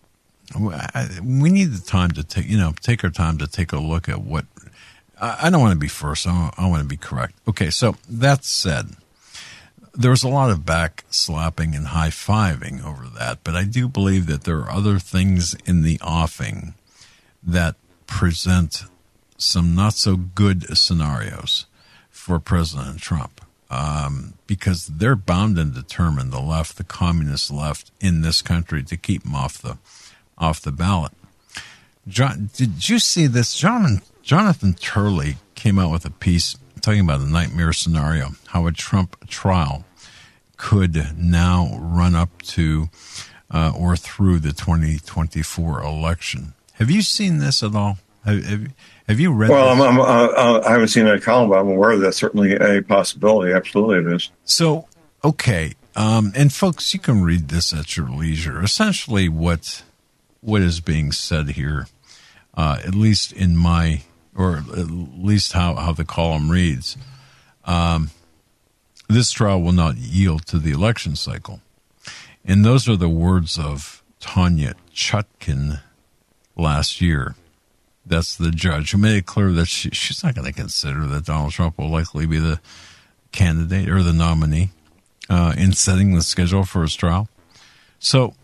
we need the time to take, you know, take our time to take a look at what, I don't want to be first. I want to be correct. Okay. So that said, there was a lot of back slapping and high fiving over that, but I do believe that there are other things in the offing that present some not so good scenarios for President Trump. Um, because they're bound and determined, the left, the communist left in this country, to keep him off the, off the ballot. John, did you see this? Jonathan, Jonathan Turley came out with a piece talking about a nightmare scenario, how a Trump trial could now run up to uh, or through the twenty twenty-four election. Have you seen this at all? Have, have, have you read well, this? I'm, I'm, uh, I haven't seen that column, but I'm aware that's certainly a possibility. Absolutely it is. So, okay. Um, and folks, you can read this at your leisure. Essentially what what is being said here, uh, at least in my, or at least how, how the column reads, um, this trial will not yield to the election cycle. And those are the words of Tanya Chutkan last year. That's the judge who made it clear that she, she's not going to consider that Donald Trump will likely be the candidate or the nominee uh, in setting the schedule for his trial. So,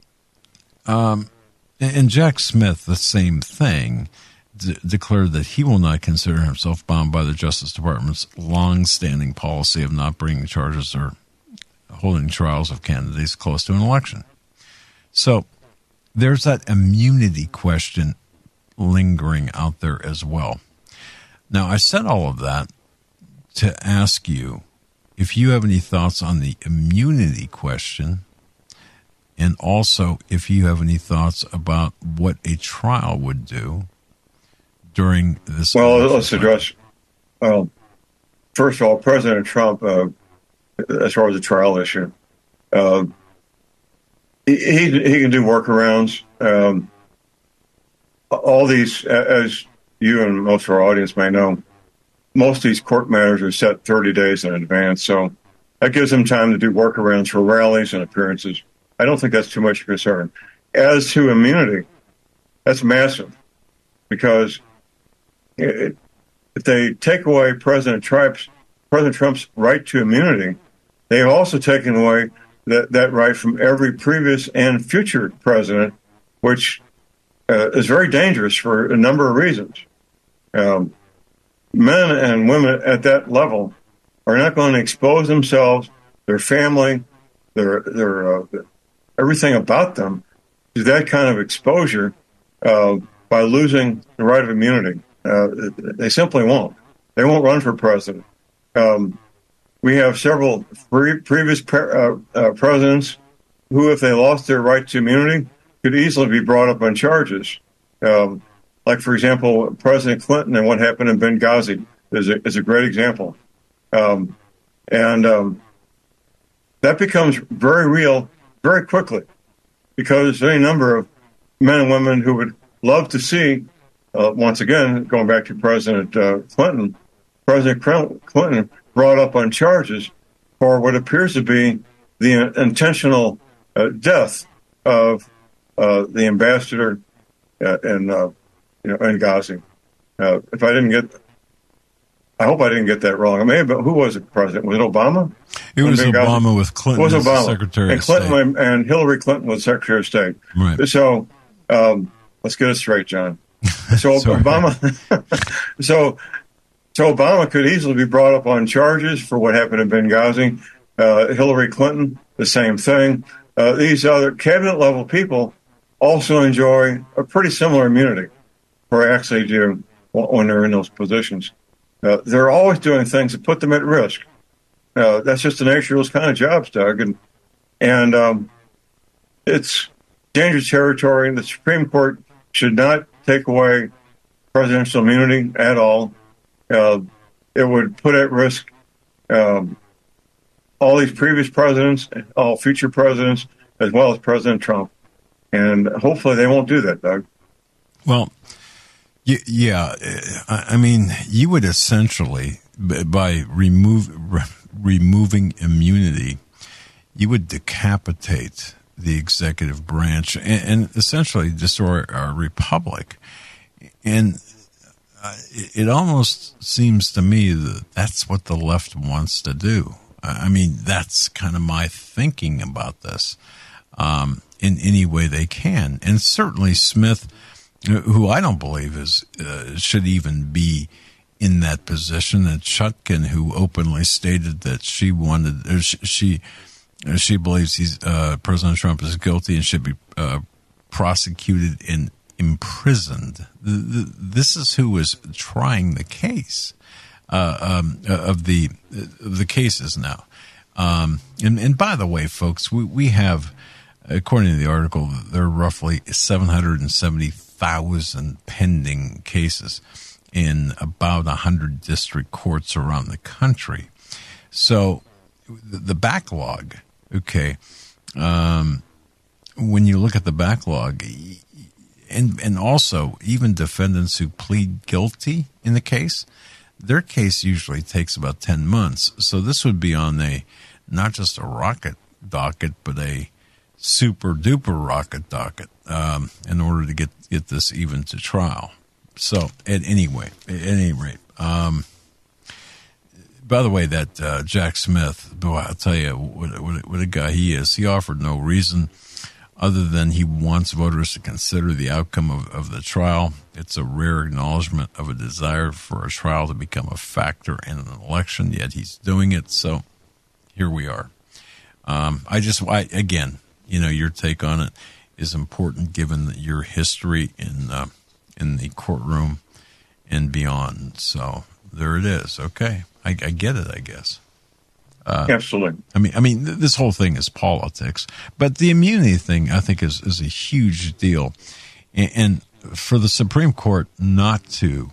um, and Jack Smith, the same thing, d- declared that he will not consider himself bound by the Justice Department's long-standing policy of not bringing charges or holding trials of candidates close to an election. So there's that immunity question lingering out there as well. Now, I said all of that to ask you if you have any thoughts on the immunity question, and also if you have any thoughts about what a trial would do during this. Well, let's time. address, well, first of all, President Trump, uh, as far as the trial issue, uh, he, he can do workarounds. Um, all these, as you and most of our audience may know, most of these court matters are set thirty days in advance. So that gives him time to do workarounds for rallies and appearances. I don't think that's too much concern. As to immunity, that's massive, because it, if they take away President Trump's, President Trump's right to immunity, they have also taken away that, that right from every previous and future president, which uh, is very dangerous for a number of reasons. Um, men and women at that level are not going to expose themselves, their family, their their uh, everything about them to that kind of exposure uh, by losing the right of immunity. Uh, they simply won't. They won't run for president. Um, we have several pre- previous pre- uh, uh, presidents who, if they lost their right to immunity, could easily be brought up on charges. Um, like, for example, President Clinton and what happened in Benghazi is a, is a great example. Um, and um, that becomes very real very quickly because there are a number of men and women who would love to see, uh, once again, going back to President uh, Clinton, President Clinton brought up on charges for what appears to be the intentional uh, death of uh, the ambassador uh, in, uh, you know, in Benghazi. Uh, if I didn't get, I hope I didn't get that wrong. I mean, but who was the president? Was it Obama? It was Obama with Clinton was as Obama. Secretary and of Clinton State. And Hillary Clinton was Secretary of State. Right. So um, let's get it straight, John. So Obama, so so Obama could easily be brought up on charges for what happened in Benghazi. Uh, Hillary Clinton, the same thing. Uh, these other cabinet level people also enjoy a pretty similar immunity, or actually do when they're in those positions. Uh, they're always doing things that put them at risk. Uh, that's just the nature of those kind of jobs, Doug. And, and um, it's dangerous territory. The Supreme Court should not take away presidential immunity at all. Uh, it would put at risk um, all these previous presidents, all future presidents, as well as President Trump. And hopefully they won't do that, Doug. Well, yeah, I mean, you would essentially, by remove, re- removing immunity, you would decapitate the executive branch and, and essentially destroy our republic. And uh, it almost seems to me that that's what the left wants to do. I mean, that's kind of my thinking about this um, in any way they can. And certainly Smith, who I don't believe is uh, should even be in that position, and Chutkan, who openly stated that she wanted, or she she, she believes he's uh, President Trump is guilty and should be uh, prosecuted and imprisoned. The, the, this is who is trying the case uh, um, of the of the cases now. Um, and, and by the way, folks, we we have, according to the article, there are roughly seven hundred seventy thousand pending cases in about one hundred district courts around the country. So the backlog, okay, um, when you look at the backlog, and and also even defendants who plead guilty in the case, their case usually takes about ten months. So this would be on a, not just a rocket docket, but a super duper rocket docket um, in order to get, get this even to trial. So at any way, at any rate, um, by the way, that uh, Jack Smith, boy, I'll tell you what, what, what a guy he is. He offered no reason other than he wants voters to consider the outcome of, of the trial. It's a rare acknowledgement of a desire for a trial to become a factor in an election, yet he's doing it. So here we are. Um, I just, I, again, you know, your take on it is important given your history in uh, in the courtroom and beyond. So there it is. Okay, I, I get it. I guess. Uh, Absolutely. I mean, I mean, th- this whole thing is politics, but the immunity thing, I think, is is a huge deal, and, and for the Supreme Court not to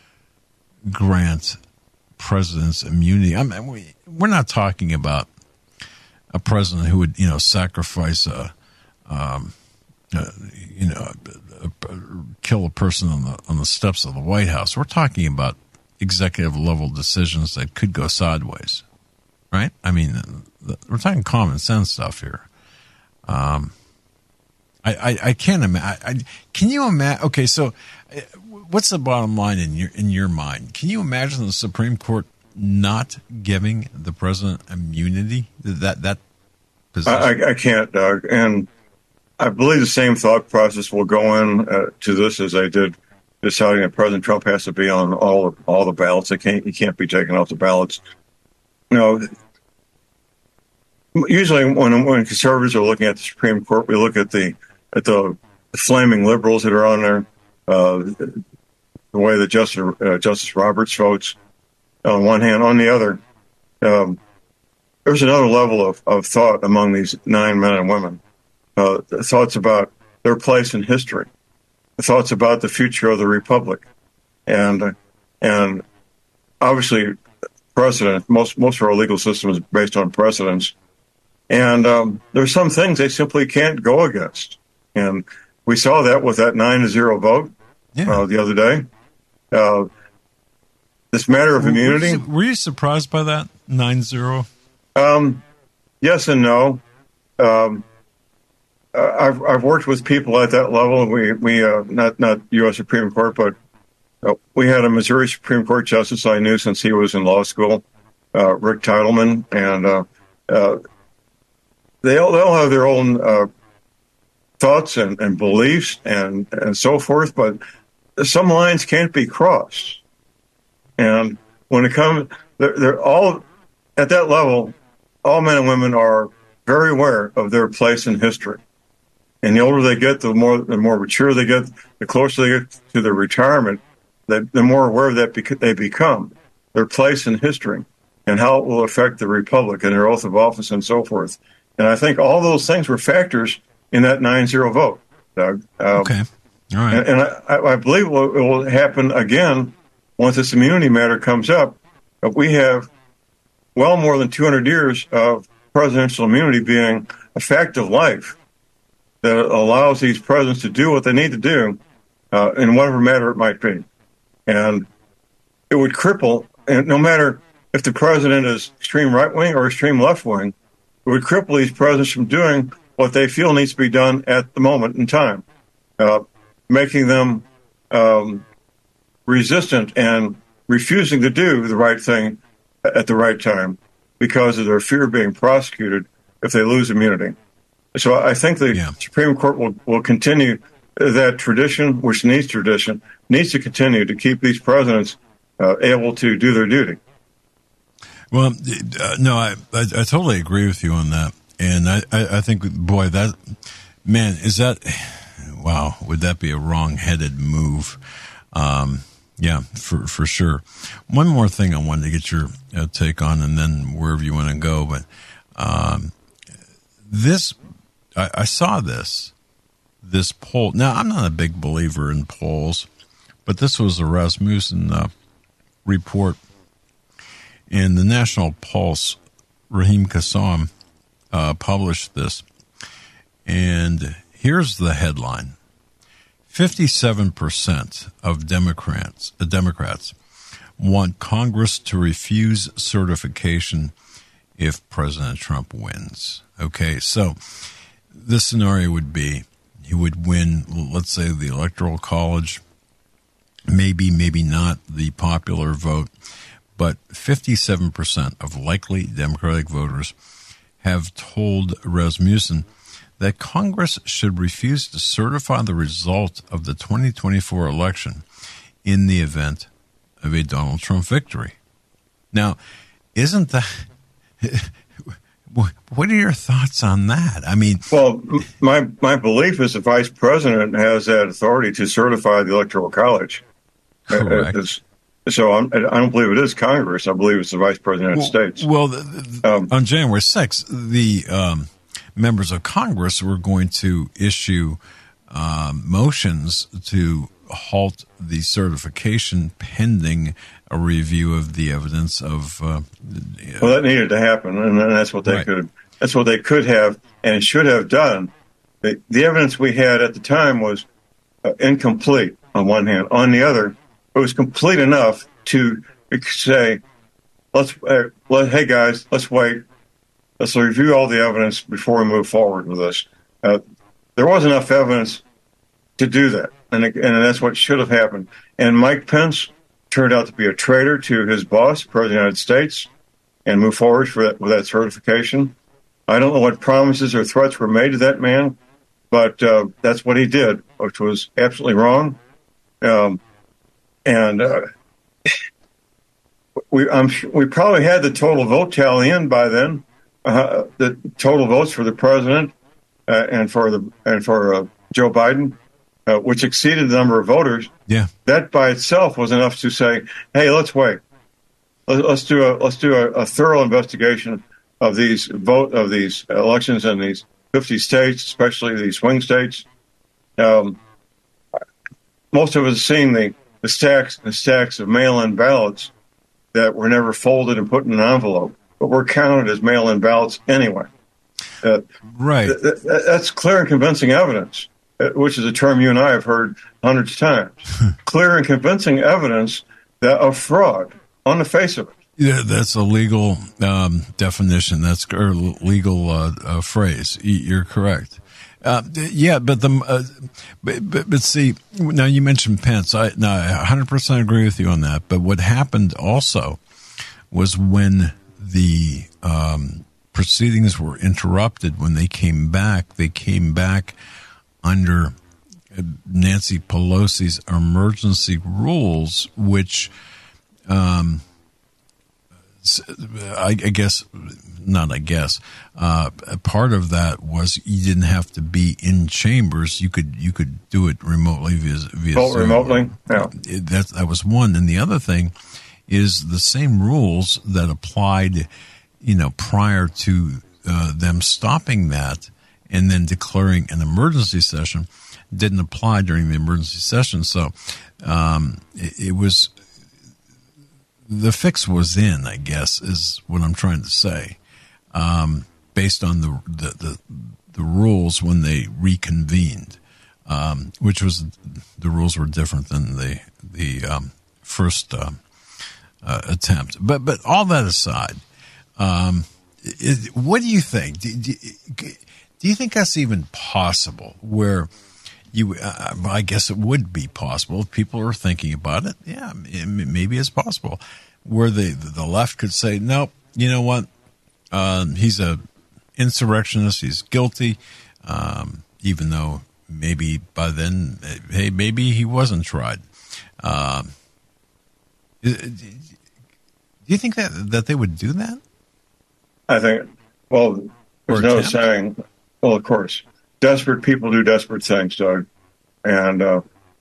grant presidents immunity, I mean, we, we're not talking about a president who would, you know, sacrifice a, um, uh, you know, a, a, a, kill a person on the on the steps of the White House. We're talking about executive level decisions that could go sideways, right? I mean, we're talking common sense stuff here. Um, I, I, I can't imagine. Can you imagine? Okay, so what's the bottom line in your in your mind? Can you imagine the Supreme Court not giving the president immunity? That that position? I, I can't, Doug. And I believe the same thought process will go in uh, to this as they did deciding that President Trump has to be on all all the ballots. He can't, he can't be taken off the ballots. You know, usually when when conservatives are looking at the Supreme Court, we look at the at the, the flaming liberals that are on there, uh, the way that Justice, uh, Justice Roberts votes on one hand. On the other, um, there's another level of, of thought among these nine men and women. Uh, thoughts about their place in history, thoughts about the future of the republic, and and obviously precedent. Most most of our legal system is based on precedents, and um, there's some things they simply can't go against, and we saw that with that nine to zero vote yeah. uh, the other day. Uh, this matter of were, immunity. Were you, were you surprised by that nine zero? Um, yes and no. Um, I've I've worked with people at that level. We we uh, not not U S Supreme Court, but uh, we had a Missouri Supreme Court justice I knew since he was in law school, uh, Rick Titleman, and uh, uh, they all they all have their own uh, thoughts and, and beliefs and and so forth. But some lines can't be crossed, and when it comes, they're, they're all at that level. All men and women are very aware of their place in history. And the older they get, the more the more mature they get, the closer they get to their retirement, the, the more aware of that bec- they become, their place in history, and how it will affect the republic and their oath of office and so forth. And I think all those things were factors in that nine zero vote, Doug. Um, okay. All right. And, and I, I believe it will, it will happen again once this immunity matter comes up. But we have well more than two hundred years of presidential immunity being a fact of life that allows these presidents to do what they need to do uh, in whatever matter it might be. And it would cripple, and no matter if the president is extreme right-wing or extreme left-wing, it would cripple these presidents from doing what they feel needs to be done at the moment in time, uh, making them um, resistant and refusing to do the right thing at the right time because of their fear of being prosecuted if they lose immunity. So I think the yeah. Supreme Court will, will continue that tradition, which needs tradition, needs to continue to keep these presidents uh, able to do their duty. Well, uh, no, I, I I totally agree with you on that. And I, I, I think, boy, that, man, is that, wow, would that be a wrong-headed move? Um, yeah, for, for sure. One more thing I wanted to get your uh, take on, and then wherever you want to go, but um, this, I, I saw this, this poll. Now, I'm not a big believer in polls, but this was a Rasmussen uh, report. In the National Pulse, Raheem Kassam uh, published this, and here's the headline. fifty-seven percent of Democrats, uh, Democrats want Congress to refuse certification if President Trump wins. Okay, so this scenario would be he would win, let's say, the Electoral College, maybe, maybe not the popular vote, but fifty-seven percent of likely Democratic voters have told Rasmussen that Congress should refuse to certify the result of the twenty twenty-four election in the event of a Donald Trump victory. Now, isn't that... What are your thoughts on that? I mean... Well, my my belief is the vice president has that authority to certify the Electoral College. Correct. It's, so I'm, I don't believe it is Congress. I believe it's the vice president of the United States. Well, the, the, um, on January sixth, the um, members of Congress were going to issue um, motions to halt the certification pending a review of the evidence of. Uh, well, that needed to happen, and that's what they right. could. That's what they could have and should have done. The, the evidence we had at the time was uh, incomplete. On one hand, on the other, it was complete enough to say, "Let's, uh, let, hey guys, let's wait. Let's review all the evidence before we move forward with this." Uh, there was enough evidence to do that, and and that's what should have happened. And Mike Pence turned out to be a traitor to his boss, President of the United States, and moved forward for that, with that certification. I don't know what promises or threats were made to that man, but uh, that's what he did, which was absolutely wrong. Um, and uh, we, I'm sure we probably had the total vote tally in by then, uh, the total votes for the president uh, and for the and for uh, Joe Biden, uh, which exceeded the number of voters. Yeah, that by itself was enough to say, "Hey, let's wait. Let's do a let's do a, a thorough investigation of these vote of these elections in these fifty states, especially these swing states." Um, most of us have seen the, the stacks the stacks of mail-in ballots that were never folded and put in an envelope, but were counted as mail-in ballots anyway. Uh, right. Th- th- that's clear and convincing evidence, which is a term you and I have heard hundreds of times. Clear and convincing evidence that of fraud on the face of it. Yeah, that's a legal um, definition. That's a legal uh, uh, phrase. You're correct. Uh, yeah, but the uh, but, but, but see, now you mentioned Pence. I no, I one hundred percent agree with you on that. But what happened also was when the um, proceedings were interrupted, when they came back, they came back under Nancy Pelosi's emergency rules, which um, I, I guess, not I guess, uh, part of that was you didn't have to be in chambers. You could you could do it remotely via via Vote Zoom. remotely. Yeah, it, that that was one, and the other thing is the same rules that applied, you know, prior to uh, them stopping that and then declaring an emergency session didn't apply during the emergency session. So um, it, it was. The fix was in, I guess, is what I'm trying to say, um, based on the, the the the rules when they reconvened, um, which was the rules were different than the the um, first uh, uh, attempt. But but all that aside, um, is, what do you think? Do, do, do you think that's even possible? Where You, uh, I guess it would be possible if people are thinking about it. Yeah, it, maybe it's possible where the the left could say, "Nope, you know what? Um, he's a insurrectionist. He's guilty, um, even though maybe by then, hey, maybe he wasn't tried." Um, do you think that that they would do that? I think. Well, there's no saying. Well, of course. Desperate people do desperate things, Doug. And uh,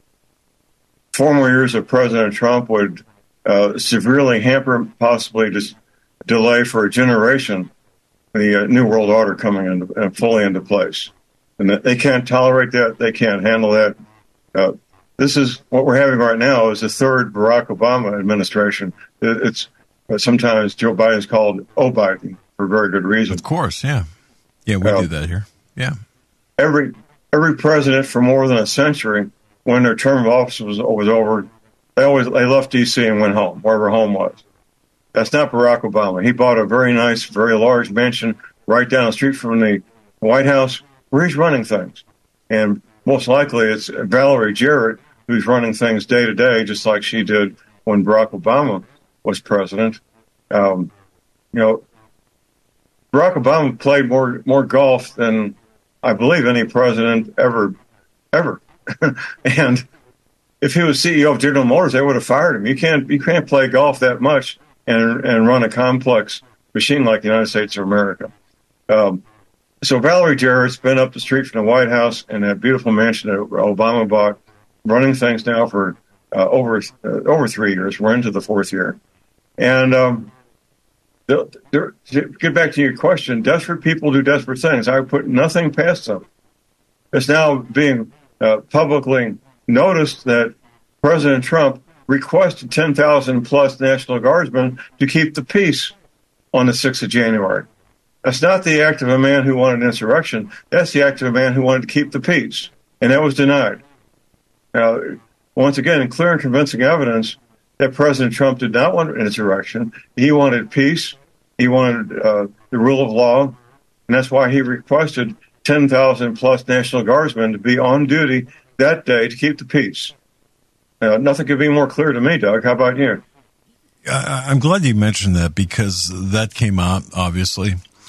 four more years of President Trump would uh, severely hamper, possibly just delay for a generation, the uh, New World Order coming into, uh, fully into place. And they can't tolerate that. They can't handle that. Uh, this is what we're having right now is the third Barack Obama administration. It, it's uh, sometimes Joe Biden's called O-Biden for very good reason. Of course, yeah. Yeah, we uh, do that here. Yeah. Every every president for more than a century, when their term of office was was over, they always they left D C and went home, wherever home was. That's not Barack Obama. He bought a very nice, very large mansion right down the street from the White House, where he's running things. And most likely it's Valerie Jarrett who's running things day to day, just like she did when Barack Obama was president. Um, you know, Barack Obama played more more golf than I believe any president ever, ever. And if he was C E O of General Motors, they would have fired him. You can't, you can't play golf that much and and run a complex machine like the United States of America. Um, so Valerie Jarrett's been up the street from the White House in that beautiful mansion that Obama bought, running things now for uh, over uh, over three years. We're into the fourth year, and um, they're, they're, to get back to your question, desperate people do desperate things. I put nothing past them. It's now being uh, publicly noticed that President Trump requested ten thousand plus National Guardsmen to keep the peace on the sixth of January. That's not the act of a man who wanted an insurrection. That's the act of a man who wanted to keep the peace, and that was denied. Now, once again, in clear and convincing evidence that President Trump did not want an insurrection. He wanted peace. He wanted uh, the rule of law, and that's why he requested ten thousand plus National Guardsmen to be on duty that day to keep the peace. Uh, nothing could be more clear to me, Doug. How about you? I'm glad you mentioned that because that came out, obviously.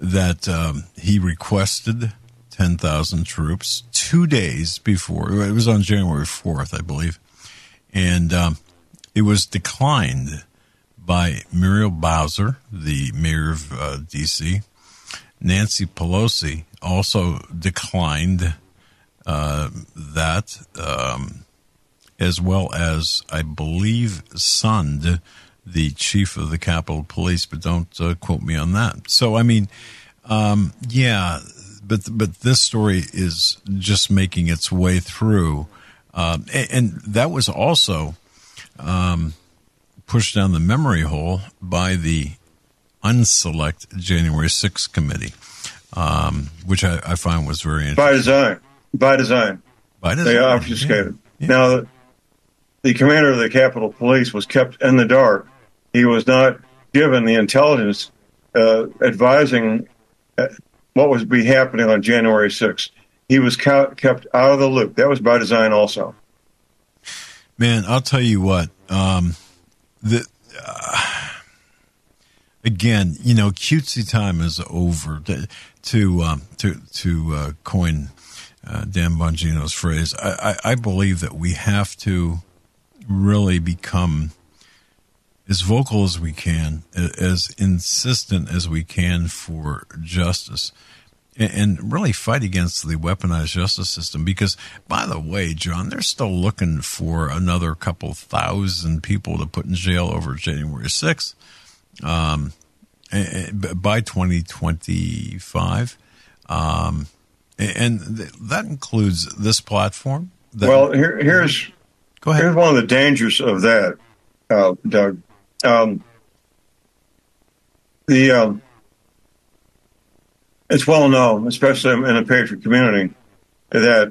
that um, he requested ten thousand troops two days before. It was on January fourth, I believe. And um, it was declined by Muriel Bowser, the mayor of uh, D C Nancy Pelosi also declined uh, that, um, as well as, I believe, Sund, the chief of the Capitol Police, but don't uh, quote me on that. So, I mean, um, yeah, but but this story is just making its way through. Um, and, and that was also um, pushed down the memory hole by the unselect January sixth committee, um, which I, I find was very interesting. By design. By design. By design. They obfuscated. Yeah. Yeah. Now, the commander of the Capitol Police was kept in the dark. He was not given the intelligence uh, advising what was be happening on January sixth. He was ca- kept out of the loop. That was by design also. Man, I'll tell you what. Um, the uh, again, you know, cutesy time is over. To to um, to, to uh, coin uh, Dan Bongino's phrase, I, I, I believe that we have to really become as vocal as we can, as insistent as we can for justice, and really fight against the weaponized justice system. Because, by the way, John, they're still looking for another couple thousand people to put in jail over January sixth um, by twenty twenty-five. Um, and that includes this platform. That, well, here, here's, go ahead. Here's one of the dangers of that, uh, Doug. Um, the um, it's well known, especially in the patriot community, that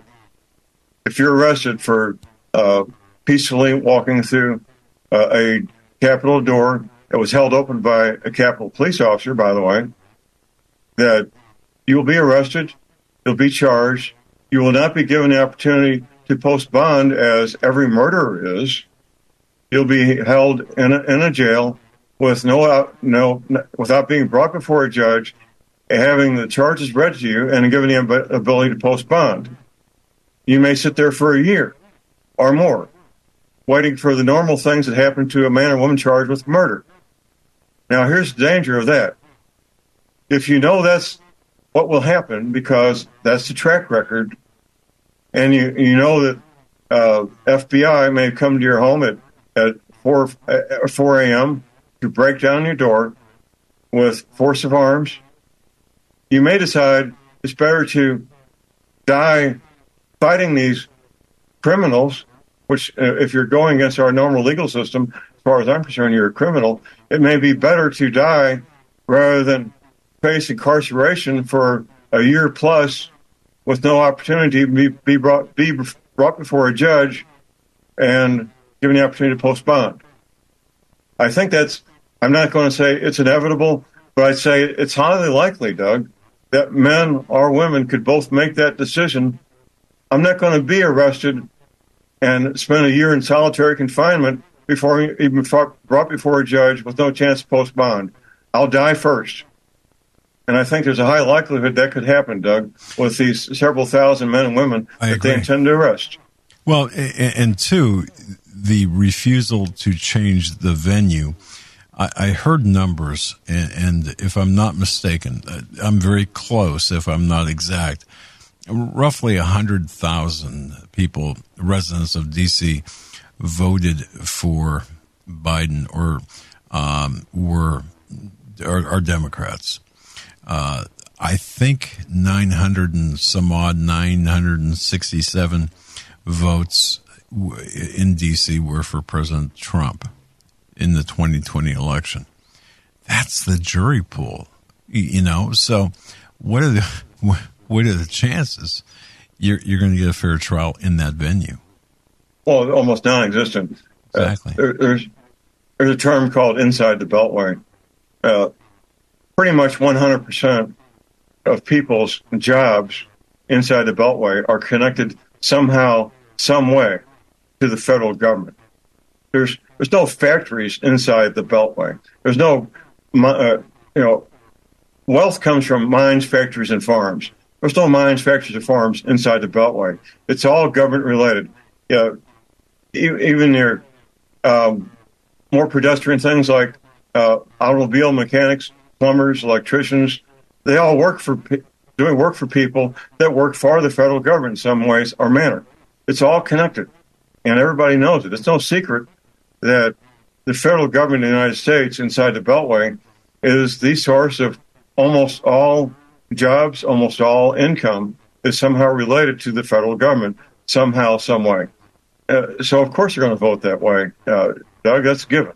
if you're arrested for uh, peacefully walking through uh, a Capitol door that was held open by a Capitol police officer, by the way, that you will be arrested, you'll be charged, you will not be given the opportunity to post bond as every murderer is. You'll be held in a, in a jail with no, no, without being brought before a judge, having the charges read to you, and given the ability to post bond. You may sit there for a year or more, waiting for the normal things that happen to a man or woman charged with murder. Now, here's the danger of that. If you know that's what will happen, because that's the track record, and you you know that uh, F B I may come to your home at at four a.m. to break down your door with force of arms, you may decide it's better to die fighting these criminals, which uh, if you're going against our normal legal system, as far as I'm concerned, you're a criminal. It may be better to die rather than face incarceration for a year plus with no opportunity to be, be, brought, be brought before a judge and given the opportunity to post bond. I think that's, I'm not going to say it's inevitable, but I'd say it's highly likely, Doug, that men or women could both make that decision. I'm not going to be arrested and spend a year in solitary confinement before even brought before a judge with no chance to post bond. I'll die first. And I think there's a high likelihood that could happen, Doug, with these several thousand men and women I that agree. they intend to arrest. Well, and, and two, the refusal to change the venue. I, I heard numbers, and, and if I'm not mistaken, I'm very close, if I'm not exact, roughly one hundred thousand people, residents of D C, voted for Biden or um, were are, are Democrats. Uh, I think nine hundred and some odd, nine hundred sixty-seven votes in D C were for President Trump in the twenty twenty election. That's the jury pool, you know. So, what are the what are the chances you're you're going to get a fair trial in that venue? Well, almost non-existent. Exactly. Uh, there, there's there's a term called inside the Beltway. Uh, pretty much one hundred percent of people's jobs inside the Beltway are connected somehow, some way, to the federal government. There's there's no factories inside the Beltway. There's no uh, you know wealth comes from mines, factories, and farms. There's no mines, factories, or farms inside the Beltway. It's all government related. Yeah, even your um, more pedestrian things like uh, automobile mechanics, plumbers, electricians, they all work for doing work for people that work for the federal government in some ways or manner. It's all connected, and everybody knows it. It's no secret that the federal government in the United States inside the Beltway is the source of almost all jobs, almost all income is somehow related to the federal government, somehow, some way. Uh, so, of course, they're going to vote that way. Uh, Doug, that's a given.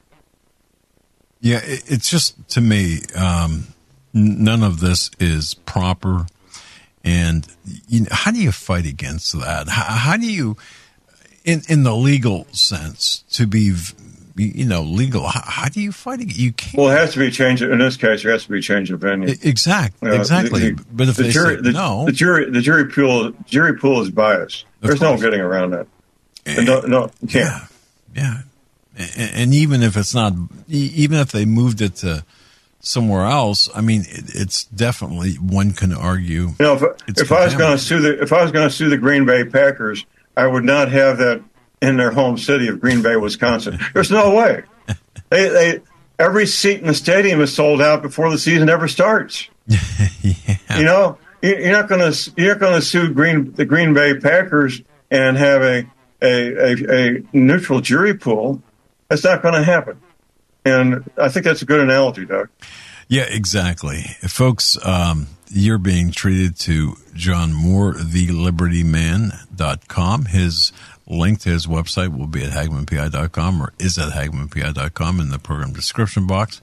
Yeah, it, it's just, to me, um, n- none of this is proper. And you know, how do you fight against that? How, how do you, in, in the legal sense, to be, you know, legal, how, how do you fight it? You can't. Well, it has to be changed. In this case, there has to be a change of venue. Exactly. Uh, exactly. The, the, but if the they jury, say the, no, the jury, the jury pool, jury pool is biased. There's no getting around that. And no, no, you can't. Yeah. Yeah. And, and even if it's not, even if they moved it to somewhere else, I mean, it, it's definitely, one can argue. You know, if, if I was going to sue the, if I was going to sue the Green Bay Packers, I would not have that in their home city of Green Bay, Wisconsin. There's no way. They, they, every seat in the stadium is sold out before the season ever starts. Yeah. You know, you're not going to, you're not going to sue Green, the Green Bay Packers and have a, a, a, a neutral jury pool. That's not going to happen. And I think that's a good analogy, Doug. Yeah, exactly. Folks, um, you're being treated to John Moore, the liberty man dot com. His link to his website will be at hagmann p i dot com or is at hagmann p i dot com in the program description box.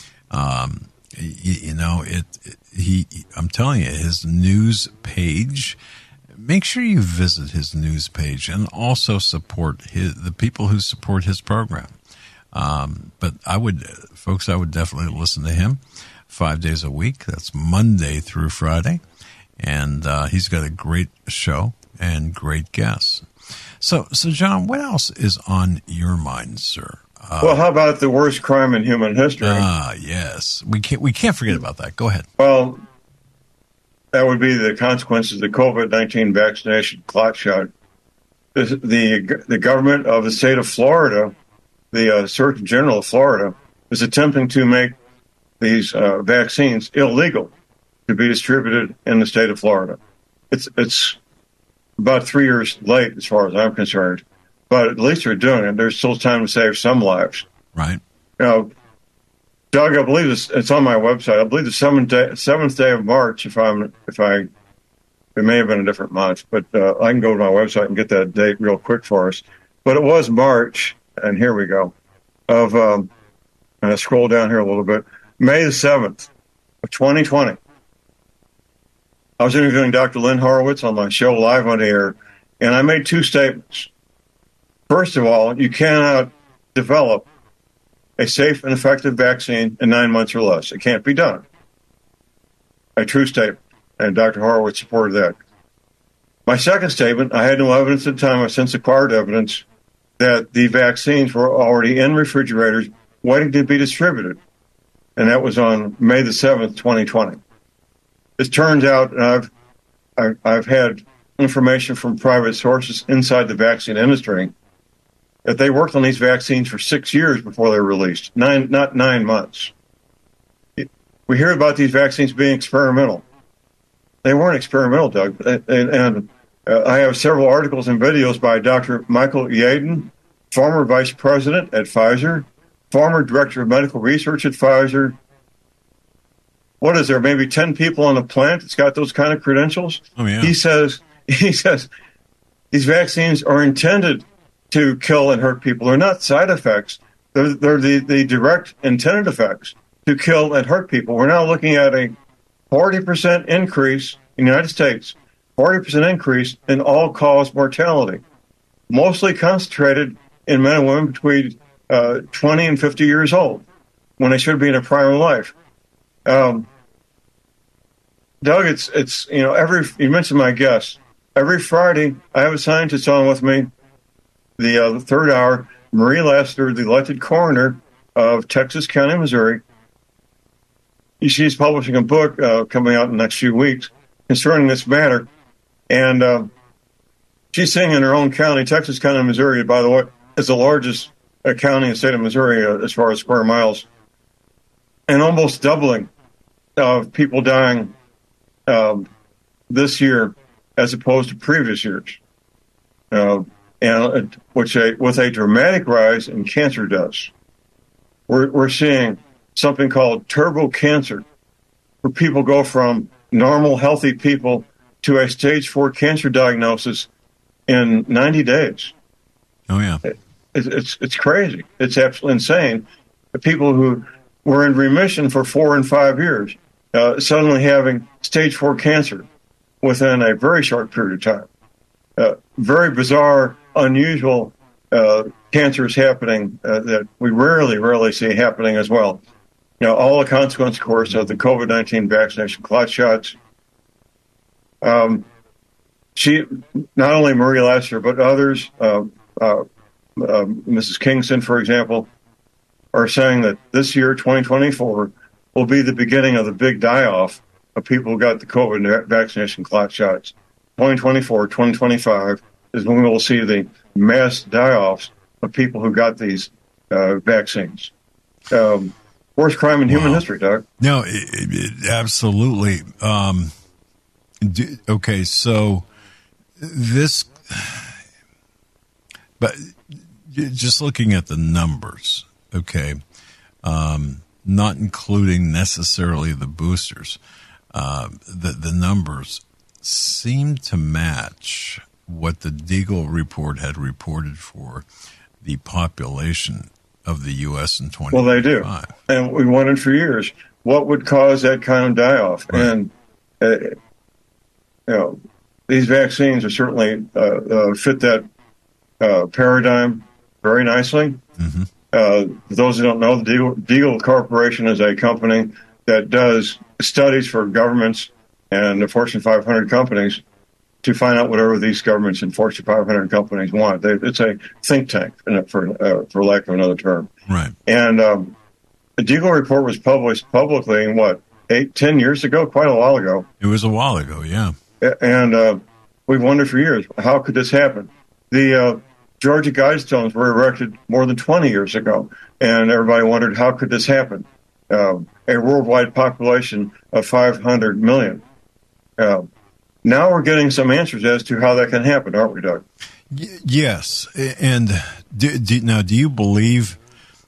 Um, you, you know, it, it, he, I'm telling you, his news page, make sure you visit his news page and also support his, the people who support his program. Um, but I would, folks, I would definitely listen to him five days a week. That's Monday through Friday. And, uh, he's got a great show and great guests. So, so John, what else is on your mind, sir? Uh, well, how about the worst crime in human history? Ah, yes. We can't, we can't forget about that. Go ahead. Well, that would be the consequences of the COVID nineteen vaccination clot shot. The, the, the government of the state of Florida, the uh, Surgeon General of Florida, is attempting to make these uh, vaccines illegal to be distributed in the state of Florida. It's it's about three years late as far as I'm concerned, but at least they're doing it. There's still time to save some lives. Right. You know, Doug, I believe it's, it's on my website. I believe the seventh day, seventh day of March. If I'm if I, it may have been a different month, but uh, I can go to my website and get that date real quick for us. But it was March. And here we go. Of um, and I scroll down here a little bit. May the seventh of twenty twenty. I was interviewing Doctor Lynn Horowitz on my show live on air, and I made two statements. First of all, you cannot develop a safe and effective vaccine in nine months or less. It can't be done. A true statement, and Doctor Horowitz supported that. My second statement, I had no evidence at the time. I've since acquired evidence that the vaccines were already in refrigerators waiting to be distributed. And that was on May the seventh, twenty twenty. It turns out, and I've, I've, I've had information from private sources inside the vaccine industry, that they worked on these vaccines for six years before they were released, nine, not nine months. We hear about these vaccines being experimental. They weren't experimental, Doug. And, and uh, I have several articles and videos by Doctor Michael Yaden, former vice president at Pfizer, former director of medical research at Pfizer. What is there, maybe ten people on the planet that's got those kind of credentials? Oh, yeah. He says, he says these vaccines are intended to kill and hurt people. They're not side effects. They're, they're the, the direct intended effects to kill and hurt people. We're now looking at a forty percent increase in the United States, forty percent increase in all-cause mortality, mostly concentrated in men and women between uh, twenty and fifty years old, when they should be in a prime of life. Um, Doug, it's, it's, you know, every, you mentioned my guest. Every Friday, I have a scientist on with me. The, uh, the third hour, Marie Lassiter, the elected coroner of Texas County, Missouri. she's publishing a book uh, coming out in the next few weeks concerning this matter. And uh, she's saying in her own county, Texas County, Missouri, by the way, is the largest uh, county in the state of Missouri uh, as far as square miles, and almost doubling of people dying um, this year as opposed to previous years, uh, and uh, which a, with a dramatic rise in cancer deaths. We're, we're seeing something called turbo cancer, where people go from normal, healthy people to a stage four cancer diagnosis in ninety days. Oh, yeah. It, it's it's crazy. It's absolutely insane. The people who were in remission for four and five years uh, suddenly having stage four cancer within a very short period of time. Uh, very bizarre, unusual uh, cancers happening uh, that we rarely, rarely see happening as well. You know, all the consequence, of course, of the COVID nineteen vaccination clot shots. Um, she, not only Marie Lassiter, but others, uh, uh, uh, Missus Kingston, for example, are saying that this year, twenty twenty-four, will be the beginning of the big die-off of people who got the COVID vaccination clot shots. twenty twenty-four, twenty twenty-five is when we will see the mass die-offs of people who got these uh, vaccines. Um, worst crime in human wow. history, Doug. No, it, it, absolutely. Um, do, okay, so this, but just looking at the numbers, okay, um, not including necessarily the boosters, uh, the, the numbers seem to match what the Deagle report had reported for the population of the U S in twenty twenty-five. Well, they do. And we wondered for years what would cause that kind of die-off. Right. And, uh, you know, these vaccines are certainly uh, uh, fit that uh, paradigm very nicely. Mm-hmm. Uh, for those who don't know, the Deagle, Deagle Corporation is a company that does studies for governments and the Fortune five hundred companies to find out whatever these governments and Fortune five hundred companies want. They, it's a think tank, for uh, for lack of another term. Right. And um, the Deagle report was published publicly, what, eight, ten years ago? Quite a while ago. It was a while ago, yeah. And uh, we've wondered for years, how could this happen? The uh, Georgia Guidestones were erected more than twenty years ago, and everybody wondered, how could this happen? Uh, a worldwide population of five hundred million. Uh, now we're getting some answers as to how that can happen, aren't we, Doug? Y- yes. And do, do, now, do you believe,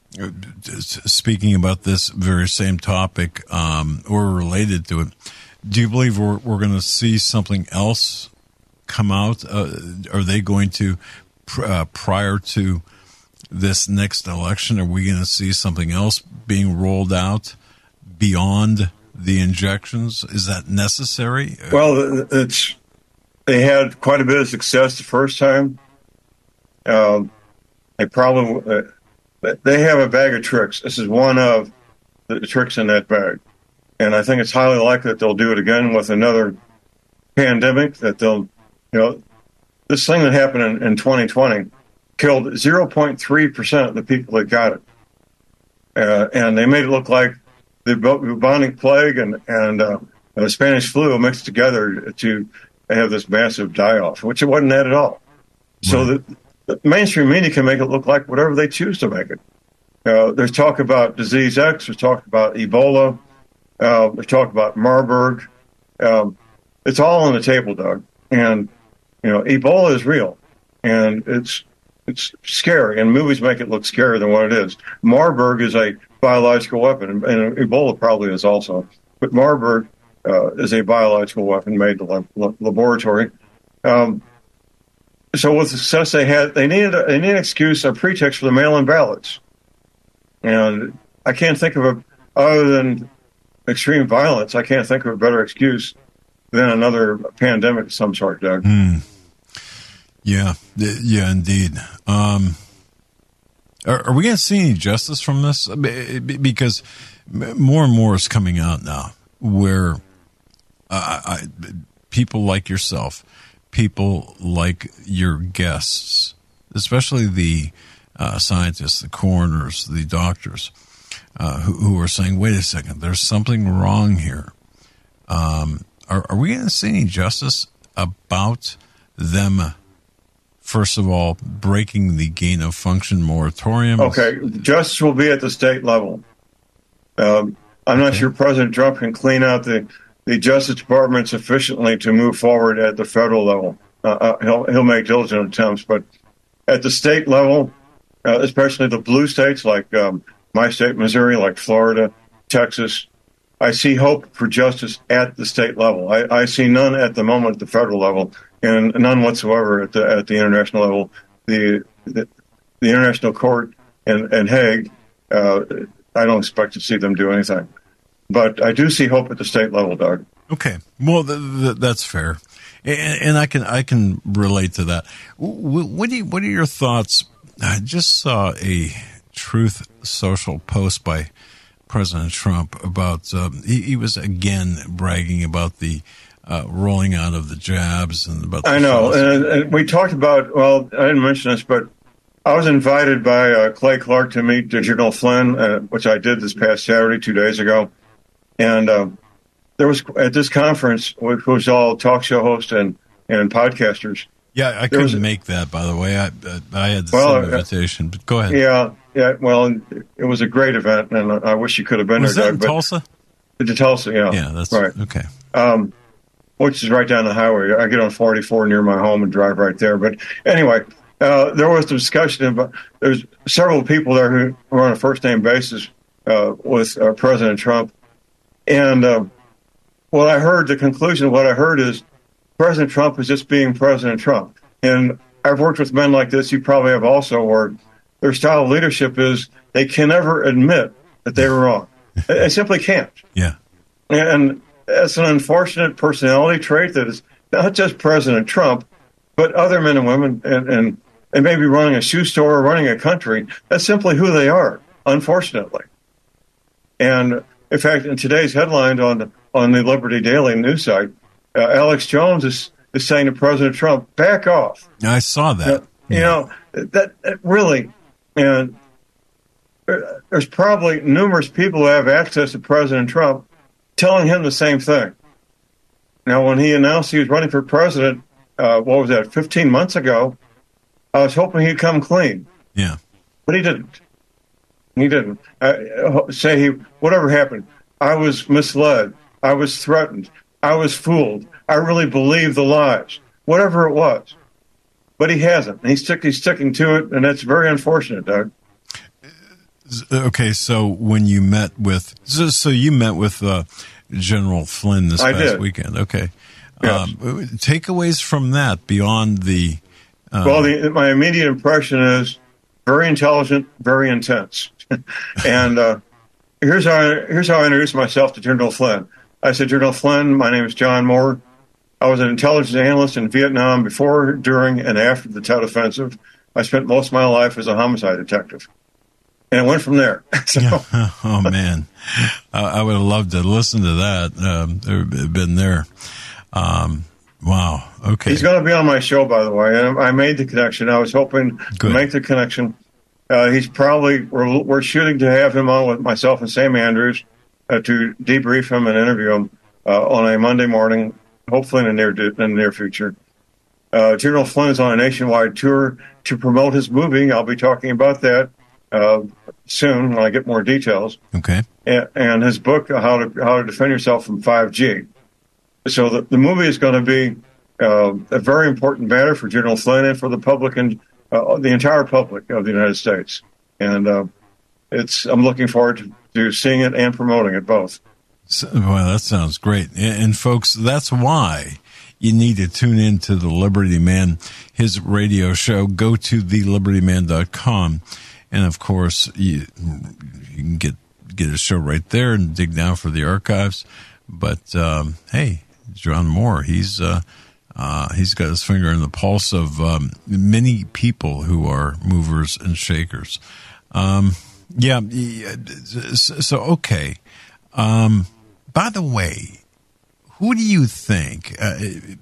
speaking about this very same topic um, or related to it, do you believe we're, we're going to see something else come out? Uh, are they going to, uh, prior to this next election, are we going to see something else being rolled out beyond the injections? Is that necessary? Well, it's they had quite a bit of success the first time. Um, a problem, uh, they have a bag of tricks. This is one of the tricks in that bag. And I think it's highly likely that they'll do it again with another pandemic, that they'll, you know, this thing that happened in, in twenty twenty killed zero point three percent of the people that got it. Uh, and they made it look like the bubonic plague and, and uh, the Spanish flu mixed together to have this massive die-off, which it wasn't that at all. Right. So the, the mainstream media can make it look like whatever they choose to make it. Uh, there's talk about disease X, there's talk about Ebola, uh, there's talk about Marburg. Um, it's all on the table, Doug. And, you know, Ebola is real, and it's it's scary, and movies make it look scarier than what it is. Marburg is a biological weapon, and, and Ebola probably is also. But Marburg uh, is a biological weapon made in the lab- laboratory. Um, so with the success they had, they needed, a, they needed an excuse, a pretext for the mail-in ballots. And I can't think of a, other than extreme violence, I can't think of a better excuse than another pandemic of some sort, Doug. Mm. Yeah, yeah, indeed. Um, are, are we going to see any justice from this? Because more and more is coming out now where uh, I, people like yourself, people like your guests, especially the uh, scientists, the coroners, the doctors, uh, who, who are saying, wait a second, there's something wrong here. Um, are, are we going to see any justice about them, first of all, breaking the gain of function moratorium? Okay, justice will be at the state level. Um, I'm not okay. sure President Trump can clean out the, the Justice Department sufficiently to move forward at the federal level. Uh, uh, he'll, he'll make diligent attempts, but at the state level, uh, especially the blue states like um, my state, Missouri, like Florida, Texas, I see hope for justice at the state level. I, I see none at the moment at the federal level, and none whatsoever at the at the international level. The the, the International Court and, and Hague, uh, I don't expect to see them do anything. But I do see hope at the state level, Doug. Okay, well, th- th- that's fair, and, and I can I can relate to that. What do you, what are your thoughts? I just saw a Truth Social post by President Trump about um, he, he was again bragging about the uh, rolling out of the jabs and about. The I know, and, and we talked about. Well, I didn't mention this, but I was invited by uh, Clay Clark to meet uh, General Flynn, uh, which I did this past Saturday, two days ago, and uh, there was at this conference, which was all talk show hosts and and podcasters. Yeah, I couldn't was, make that, by the way. I I had the well, same invitation, but go ahead. Yeah. Yeah, well, it was a great event, and I wish you could have been was there. Was that Doug, in Tulsa? To Tulsa, yeah. Yeah, that's right. Okay. Um, which is right down the highway. I get on forty-four near my home and drive right there. But anyway, uh, there was discussion about, there's several people there who were on a first-name basis uh, with uh, President Trump. And uh, what I heard, the conclusion of what I heard is President Trump is just being President Trump. And I've worked with men like this, you probably have also, where their style of leadership is they can never admit that they were wrong. They simply can't. Yeah. And that's an unfortunate personality trait that is not just President Trump, but other men and women, and, and, and maybe running a shoe store or running a country. That's simply who they are, unfortunately. And in fact, in today's headline on, on the Liberty Daily news site, uh, Alex Jones is, is saying to President Trump, back off. I saw that. Uh, you yeah. know, that, that really... And there's probably numerous people who have access to President Trump telling him the same thing. Now, when he announced he was running for president, uh, what was that, fifteen months ago, I was hoping he'd come clean. Yeah. But he didn't. He didn't. Uh, say he, whatever happened, I was misled. I was threatened. I was fooled. I really believed the lies. Whatever it was. But he hasn't. He's, stick, he's sticking to it, and that's very unfortunate, Doug. Okay, so when you met with, so, so you met with uh, General Flynn this I past did. weekend. Okay, yes. um, takeaways from that beyond the. Uh, well, the, my immediate impression is very intelligent, very intense, and uh, here's how I, here's how I introduced myself to General Flynn. I said, General Flynn, my name is John Moore. I was an intelligence analyst in Vietnam before, during, and after the Tet Offensive. I spent most of my life as a homicide detective. And it went from there. So. Yeah. Oh, man. uh, I would have loved to listen to that. Um, been there. Um, wow. Okay. He's going to be on my show, by the way. And I made the connection. I was hoping Good. to make the connection. Uh, he's probably, we're, we're shooting to have him on with myself and Sam Andrews uh, to debrief him and interview him uh, on a Monday morning. Hopefully in the near in the near future. Uh, General Flynn is on a nationwide tour to promote his movie. I'll be talking about that uh, soon when I get more details. Okay. And, and his book, How to How to Defend Yourself from five G. So the, the movie is going to be uh, a very important matter for General Flynn and for the public and uh, the entire public of the United States. And uh, it's I'm looking forward to, to seeing it and promoting it both. So, well, that sounds great. And, and folks, that's why you need to tune in to the Liberty Man, his radio show. Go to the liberty man dot com. And of course, you, you can get, get a show right there and dig down for the archives. But, um, hey, John Moore, he's, uh, uh, he's got his finger in the pulse of, um, many people who are movers and shakers. Um, yeah. So, okay. Um, By the way, who do you think uh,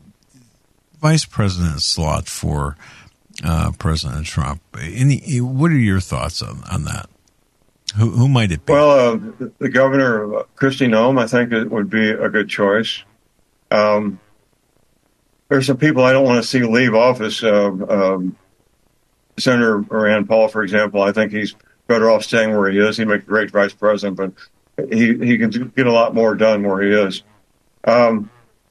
vice president slot for uh, President Trump? Any? What are your thoughts on, on that? Who, who might it be? Well, uh, the, the governor, uh, Kristi Noem, I think it would be a good choice. Um, there's some people I don't want to see leave office. Uh, um, Senator Rand Paul, for example, I think he's better off staying where he is. He'd make a great vice president, but he, he can get a lot more done where he is. Um,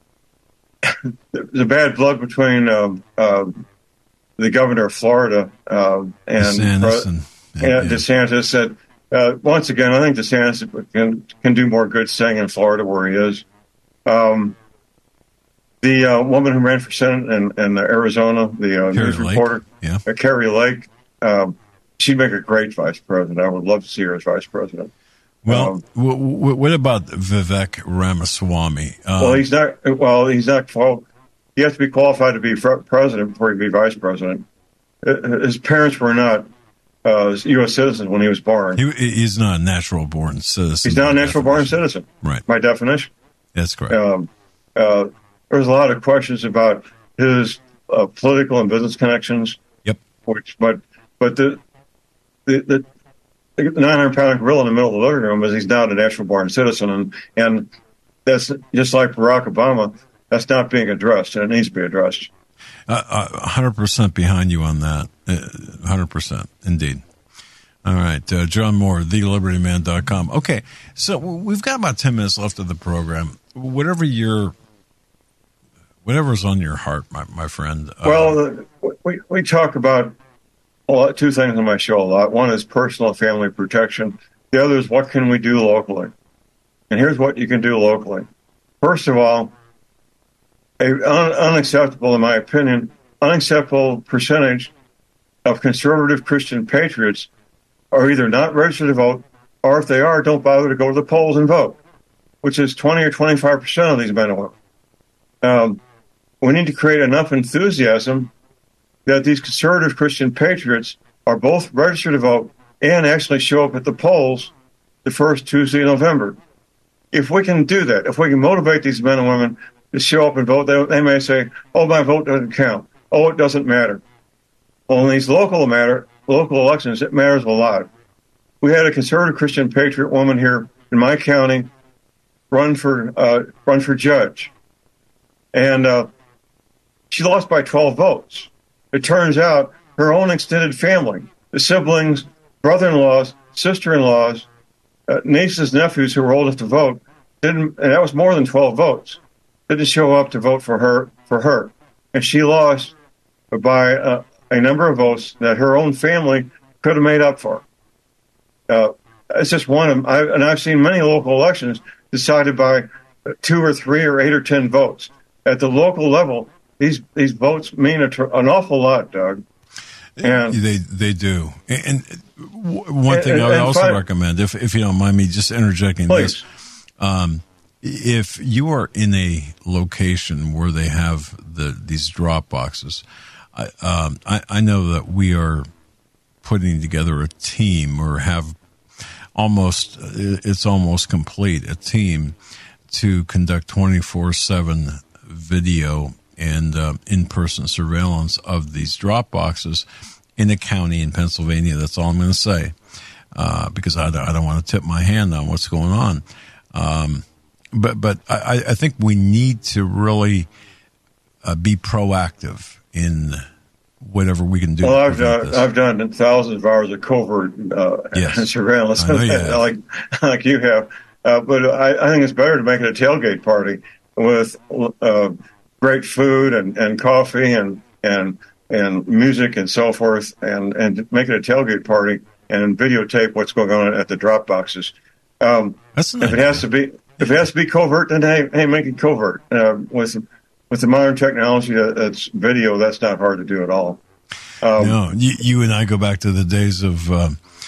there's a bad blood between uh, uh, the governor of Florida uh, and, DeSantis and, and, and DeSantis. That uh, once again, I think DeSantis can can do more good staying in Florida where he is. Um, the uh, woman who ran for Senate in, in Arizona, the uh, news Lake. reporter, yeah. uh, Carrie Lake, um, she'd make a great vice president. I would love to see her as vice president. Well, um, w- w- what about Vivek Ramaswamy? Um, well, he's not. Well, he's not. Well, he has to be qualified to be president before he be vice president. His parents were not uh, U S citizens when he was born. He, he's not a natural-born citizen. He's not a natural-born citizen, right? By definition, that's correct. Um, uh, there's a lot of questions about his uh, political and business connections. Yep. Which, but, but the the the. The nine hundred pound gorilla in the middle of the living room is he's not a natural-born citizen, and and that's just like Barack Obama. That's not being addressed, and it needs to be addressed. Uh, one hundred percent behind you on that. Uh, one hundred percent, indeed. All right, uh, John Moore, the liberty man dot com. Okay, so we've got about ten minutes left of the program. Whatever your, whatever's on your heart, my my friend. Uh, well, we we talk about. Well, two things on my show a lot. One is personal and family protection. The other is what can we do locally? And here's what you can do locally. First of all, a un- unacceptable, in my opinion, unacceptable percentage of conservative Christian patriots are either not registered to vote, or if they are, don't bother to go to the polls and vote, which is twenty or twenty-five percent of these men and women. Um, we need to create enough enthusiasm that these conservative Christian patriots are both registered to vote and actually show up at the polls the first Tuesday in November. If we can do that, if we can motivate these men and women to show up and vote, they, they may say, oh, my vote doesn't count. Oh, it doesn't matter. Well, in these local matter, local elections, it matters a lot. We had a conservative Christian patriot woman here in my county run for uh, run for judge. And uh, she lost by twelve votes. It turns out her own extended family, the siblings, brother-in-laws, sister-in-laws, uh, nieces, nephews who were old enough to vote, didn't, and that was more than twelve votes, didn't show up to vote for her. For her, and she lost by uh, a number of votes that her own family could have made up for. Uh, it's just one of them, I, and I've seen many local elections decided by two or three or eight or ten votes at the local level. These these votes mean a, an awful lot, Doug. And they they do. And one thing and, I would and also find, recommend, if if you don't mind me just interjecting please. this, um, if you are in a location where they have the these drop boxes, I, um, I I know that we are putting together a team, or have almost it's almost complete a team to conduct twenty-four seven video and uh, in-person surveillance of these drop boxes in a county in Pennsylvania. That's all I'm going to say, uh, because I don't, I don't want to tip my hand on what's going on. Um, but but I, I think we need to really uh, be proactive in whatever we can do. Well, I've done this. I've done thousands of hours of covert uh, yes. surveillance, you like like you have. Uh, but I, I think it's better to make it a tailgate party with uh, great food and, and coffee and, and and music and so forth, and, and make it a tailgate party and videotape what's going on at the drop boxes. Um, That's if idea. it has to be if it has to be covert, then hey, hey make it covert. Uh, with with the modern technology that's video, that's not hard to do at all. Um, no, you, you and I go back to the days of. Uh,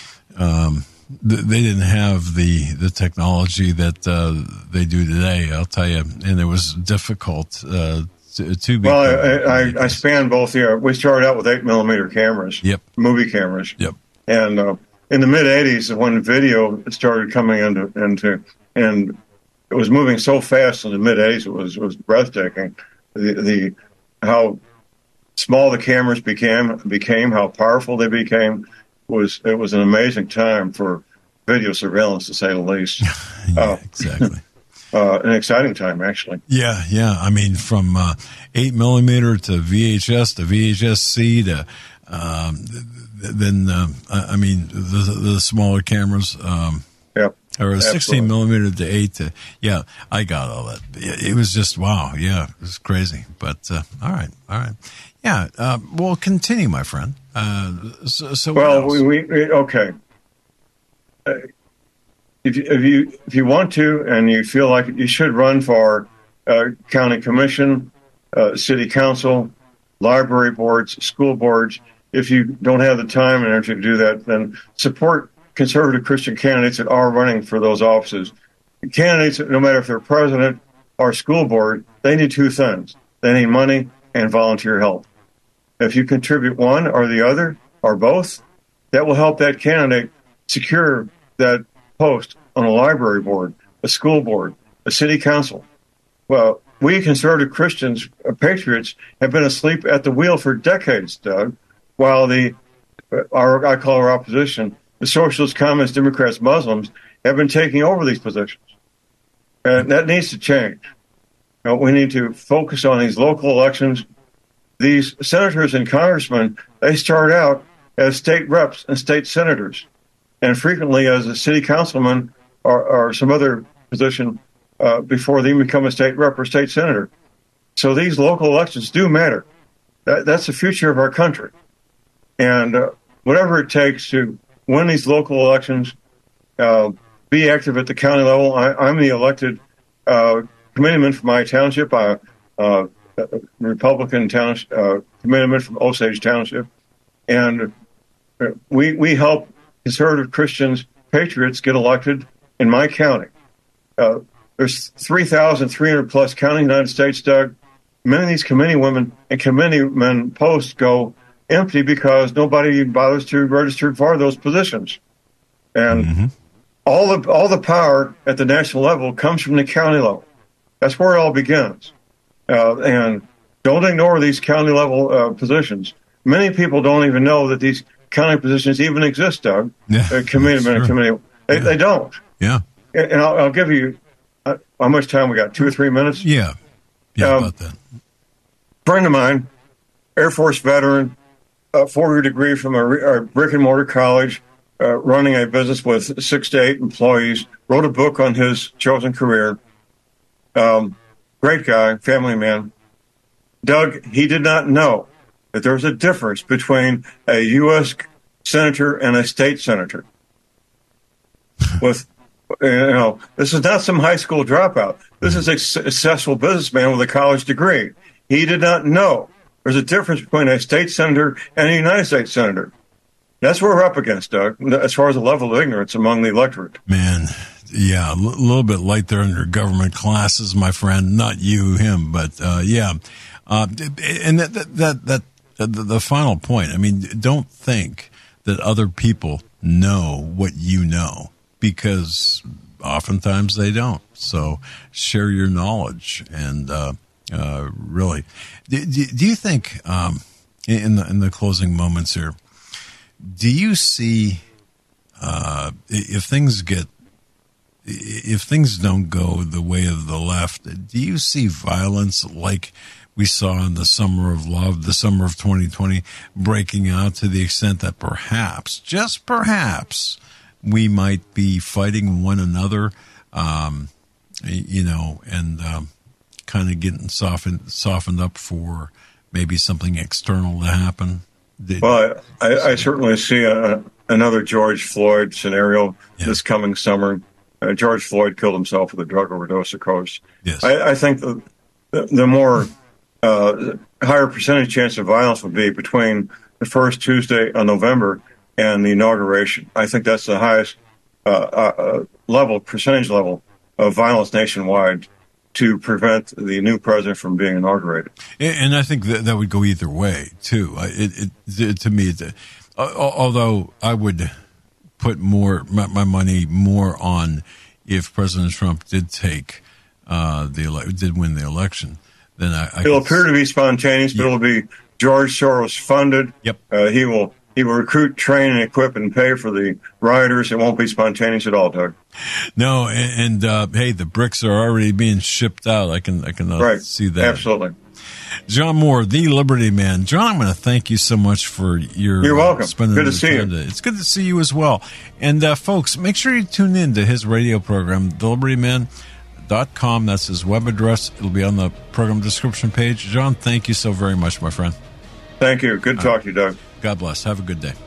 um, They didn't have the, the technology that uh, they do today, I'll tell you, and it was difficult uh, to, to be. Well, I, I, I span both here. We started out with eight millimeter cameras, yep, movie cameras, yep, and uh, in the mid eighties, when video started coming into into, and it was moving so fast in the mid eighties, it was it was breathtaking. The the how small the cameras became became, how powerful they became. Was it was an amazing time for video surveillance, to say the least. yeah, uh, exactly. Uh, an exciting time, actually. Yeah, yeah. I mean, from uh, eight millimeter to V H S to V H S C to um, then, uh, I mean, the, the smaller cameras. Um, yep. Or a sixteen Absolutely. millimeter to eight to, yeah, I got all that. It was just, wow, yeah, it was crazy. But, uh, all right, all right. Yeah, uh, well, continue, my friend. Uh, so, so well, what else? we, we okay. Uh, if, you, if you if you want to and you feel like you should run for uh, county commission, uh, city council, library boards, school boards, if you don't have the time and energy to do that, then support conservative Christian candidates that are running for those offices. Candidates, no matter if they're president or school board, they need two things. They need money and volunteer help. If you contribute one or the other or both, that will help that candidate secure that post on a library board, a school board, a city council. Well, we conservative Christians, uh, patriots, have been asleep at the wheel for decades, Doug, while the, uh, our, I call our opposition, the socialists, communists, Democrats, Muslims, have been taking over these positions. And that needs to change. You know, we need to focus on these local elections. These senators and congressmen, they start out as state reps and state senators, and frequently as a city councilman or, or some other position uh, before they become a state rep or state senator. So these local elections do matter. That, that's the future of our country. And uh, whatever it takes to win these local elections, uh, be active at the county level. I, I'm the elected uh, committeeman for my township, uh, uh, Republican township, uh, committeeman from Osage Township. And we we help conservative Christians, patriots, get elected in my county. Uh, there's three thousand three hundred plus counties in the United States, Doug. Many of these committee women and committee men posts go empty because nobody bothers to register for those positions. And mm-hmm. all the all the power at the national level comes from the county level. That's where it all begins. Uh, and don't ignore these county level uh, positions. Many people don't even know that these county positions even exist, Doug. Yeah, uh, committee men, committee. They, yeah. they don't. Yeah. And I'll, I'll give you uh, how much time we got? Two or three minutes? Yeah. Yeah, um, about that. Friend of mine, Air Force veteran, a four-year degree from a, a brick-and-mortar college, uh, running a business with six to eight employees, wrote a book on his chosen career. Um, great guy, family man. Doug, he did not know that there was a difference between a U S senator and a state senator. With, you know, this is not some high school dropout. This is a successful businessman with a college degree. He did not know there's a difference between a state senator and a United States senator. That's what we're up against, Doug, as far as the level of ignorance among the electorate. Man, yeah, a l- little bit light there under government classes, my friend. Not you, him, but uh, yeah. Uh, and that, that, that, that the, the final point, I mean, don't think that other people know what you know, because oftentimes they don't. So share your knowledge and uh, uh, really. Do, do you think, um, in the in the closing moments here, do you see uh, if things get if things don't go the way of the left, do you see violence like we saw in the summer of love, the summer of twenty twenty, breaking out to the extent that perhaps, just perhaps, we might be fighting one another, um, you know, and um, kind of getting softened softened up for maybe something external to happen? Did, well, I, I certainly see a, another George Floyd scenario yeah. this coming summer. Uh, George Floyd killed himself with a drug overdose, of course. Yes. I, I think the, the, the more uh, higher percentage chance of violence would be between the first Tuesday of November and the inauguration. I think that's the highest uh, uh, level, percentage level of violence nationwide to prevent the new president from being inaugurated. And I think that, that would go either way, too. It, it, to me, it, although I would put more my, my money more on if President Trump did take uh, the ele- did win the election, then I, I it'll could, appear to be spontaneous, but yeah. it'll be George Soros funded. Yep. Uh, he will He will recruit, train, and equip and pay for the rioters. It won't be spontaneous at all, Doug. No, and, and uh, hey, the bricks are already being shipped out. I can I can uh, right. see that. Absolutely. John Moore, the Liberty Man. John, I'm going to thank you so much for your You're welcome. Uh, spending good to this see time you. Today. It's good to see you as well. And uh, folks, make sure you tune in to his radio program, the liberty man dot com. That's his web address. It'll be on the program description page. John, thank you so very much, my friend. Thank you. Good to talk to you, Doug. God bless. Have a good day.